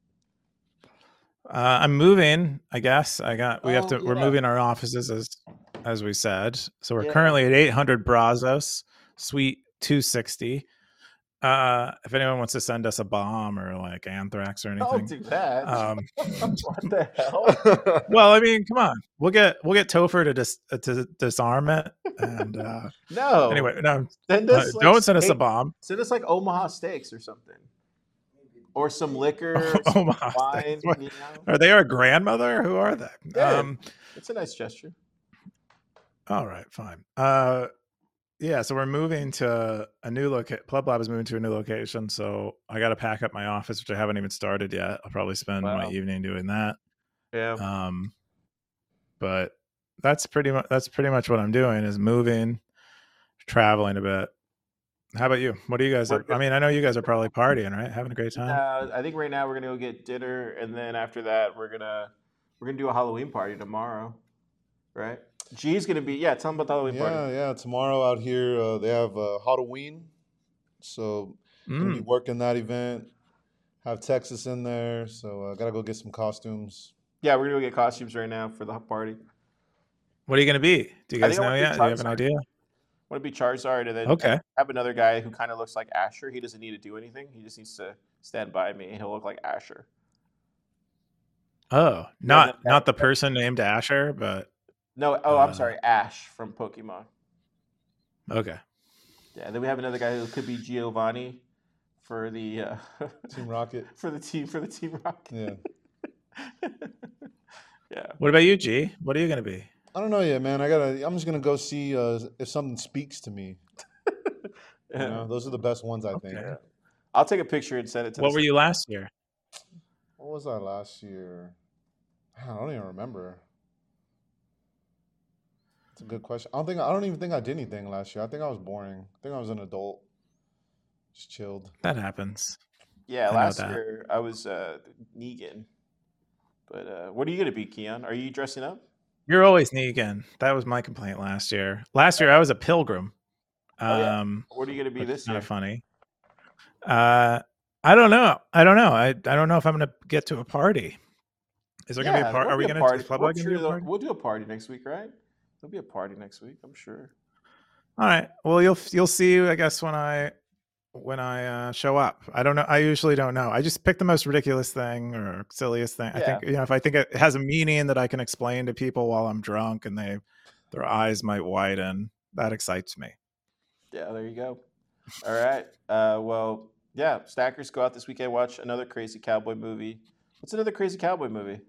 Uh, I'm moving. I guess I got. We have Oh, to. We're yeah. moving our offices as as we said. So we're Yeah. currently at eight hundred Brazos, Suite two sixty. Uh, if anyone wants to send us a bomb or like anthrax or anything, Don't do that. um, What the hell? well, I mean, come on, we'll get we'll get Topher to dis, uh, to disarm it. And uh, No. anyway, no, Send uh, us, like, don't send us a steak- bomb. Send us like Omaha steaks or something. Or some liquor, or Oh some my! wine. What- You know? Are they our grandmother? Who are they? Yeah. Um, It's a nice gesture. all right, fine. Uh, yeah, so we're moving to a new location. Club Lab is moving to a new location, so I got to pack up my office, which I haven't even started yet. I'll probably spend my Wow. evening doing that. Yeah. Um, but that's pretty much that's pretty much what I'm doing is moving, traveling a bit. How about you? What do you guys? We're Have? I good. mean, I know you guys are probably partying, right? Having a great time. Uh, I think right now we're gonna go get dinner, and then after that we're gonna we're gonna do a Halloween party tomorrow, right? G's gonna be yeah. Tell them about the Halloween yeah, party. yeah. Tomorrow out here, uh, they have uh, Halloween, so gonna be Mm. working that event. Have Texas in there, so I uh, gotta go get some costumes. Yeah, we're gonna go get costumes right now for the party. What are you going to be? Do you I guys think I know wanna be yet? Do you have an Charizard. idea? I want to be Charizard, and then Okay. have another guy who kind of looks like Asher. He doesn't need to do anything. He just needs to stand by me, and he'll look like Asher. Oh, not that- not the person named Asher, but No, oh, I'm Uh, sorry, Ash from Pokemon. okay. Yeah, and then we have another guy who could be Giovanni for the uh, Team Rocket. for the team for the Team Rocket. Yeah. Yeah. What about you, G? What are you going to be? I don't know yet, man. I gotta. I'm just gonna go see uh, if something speaks to me. You know, those are the best ones, I think. Okay. I'll take a picture and send it to. What the were you last year? What was I last year? I don't even remember. It's a good question. I don't think I don't even think I did anything last year. I think I was boring. I think I was an adult. Just chilled. That happens. Yeah, I know last that. year I was uh, Negan. But uh, what are you gonna be, Keon? Are you dressing up? You're always Negan. That was my complaint last year. Last year I was a pilgrim. Oh, yeah. Um, What are you gonna be which this is kind year? of funny. Uh, I don't know. I don't know. I, I don't know if I'm going to get to a party. Is there going to be a party? there'll Are we be a going to party. do Club We'll, Lab gonna sure do a they'll- party? we'll do a party next week, right? There'll be a party next week, I'm sure. All right. Well, you'll you'll see. I guess when I when I uh, show up. I don't know. I usually don't know. I just pick the most ridiculous thing or silliest thing. I think Yeah. you know if I think it has a meaning that I can explain to people while I'm drunk and they their eyes might widen. That excites me. Yeah, there you go. All right. Uh, well, yeah, Stackers, go out this weekend, watch another crazy cowboy movie. What's another crazy cowboy movie?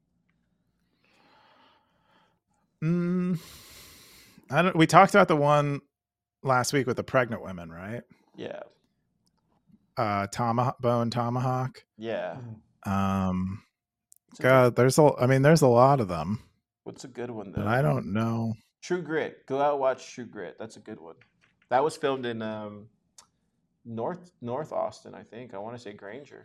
Mm, I don't. We talked about the one last week with the pregnant women, right? Yeah. Uh, tomahawk, bone tomahawk. Yeah. Um, What's a good- God, there's a. I mean, there's a lot of them, What's a good one, but though? I don't know. True Grit. Go out and watch True Grit. That's a good one. That was filmed in um, North North Austin, I think. I want to say Granger.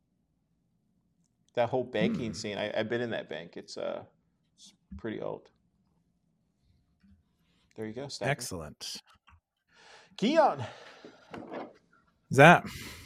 That whole banking Hmm. scene. I, I've been in that bank. It's uh, it's pretty old. There you go, Stacker. Excellent. Keon. Zap.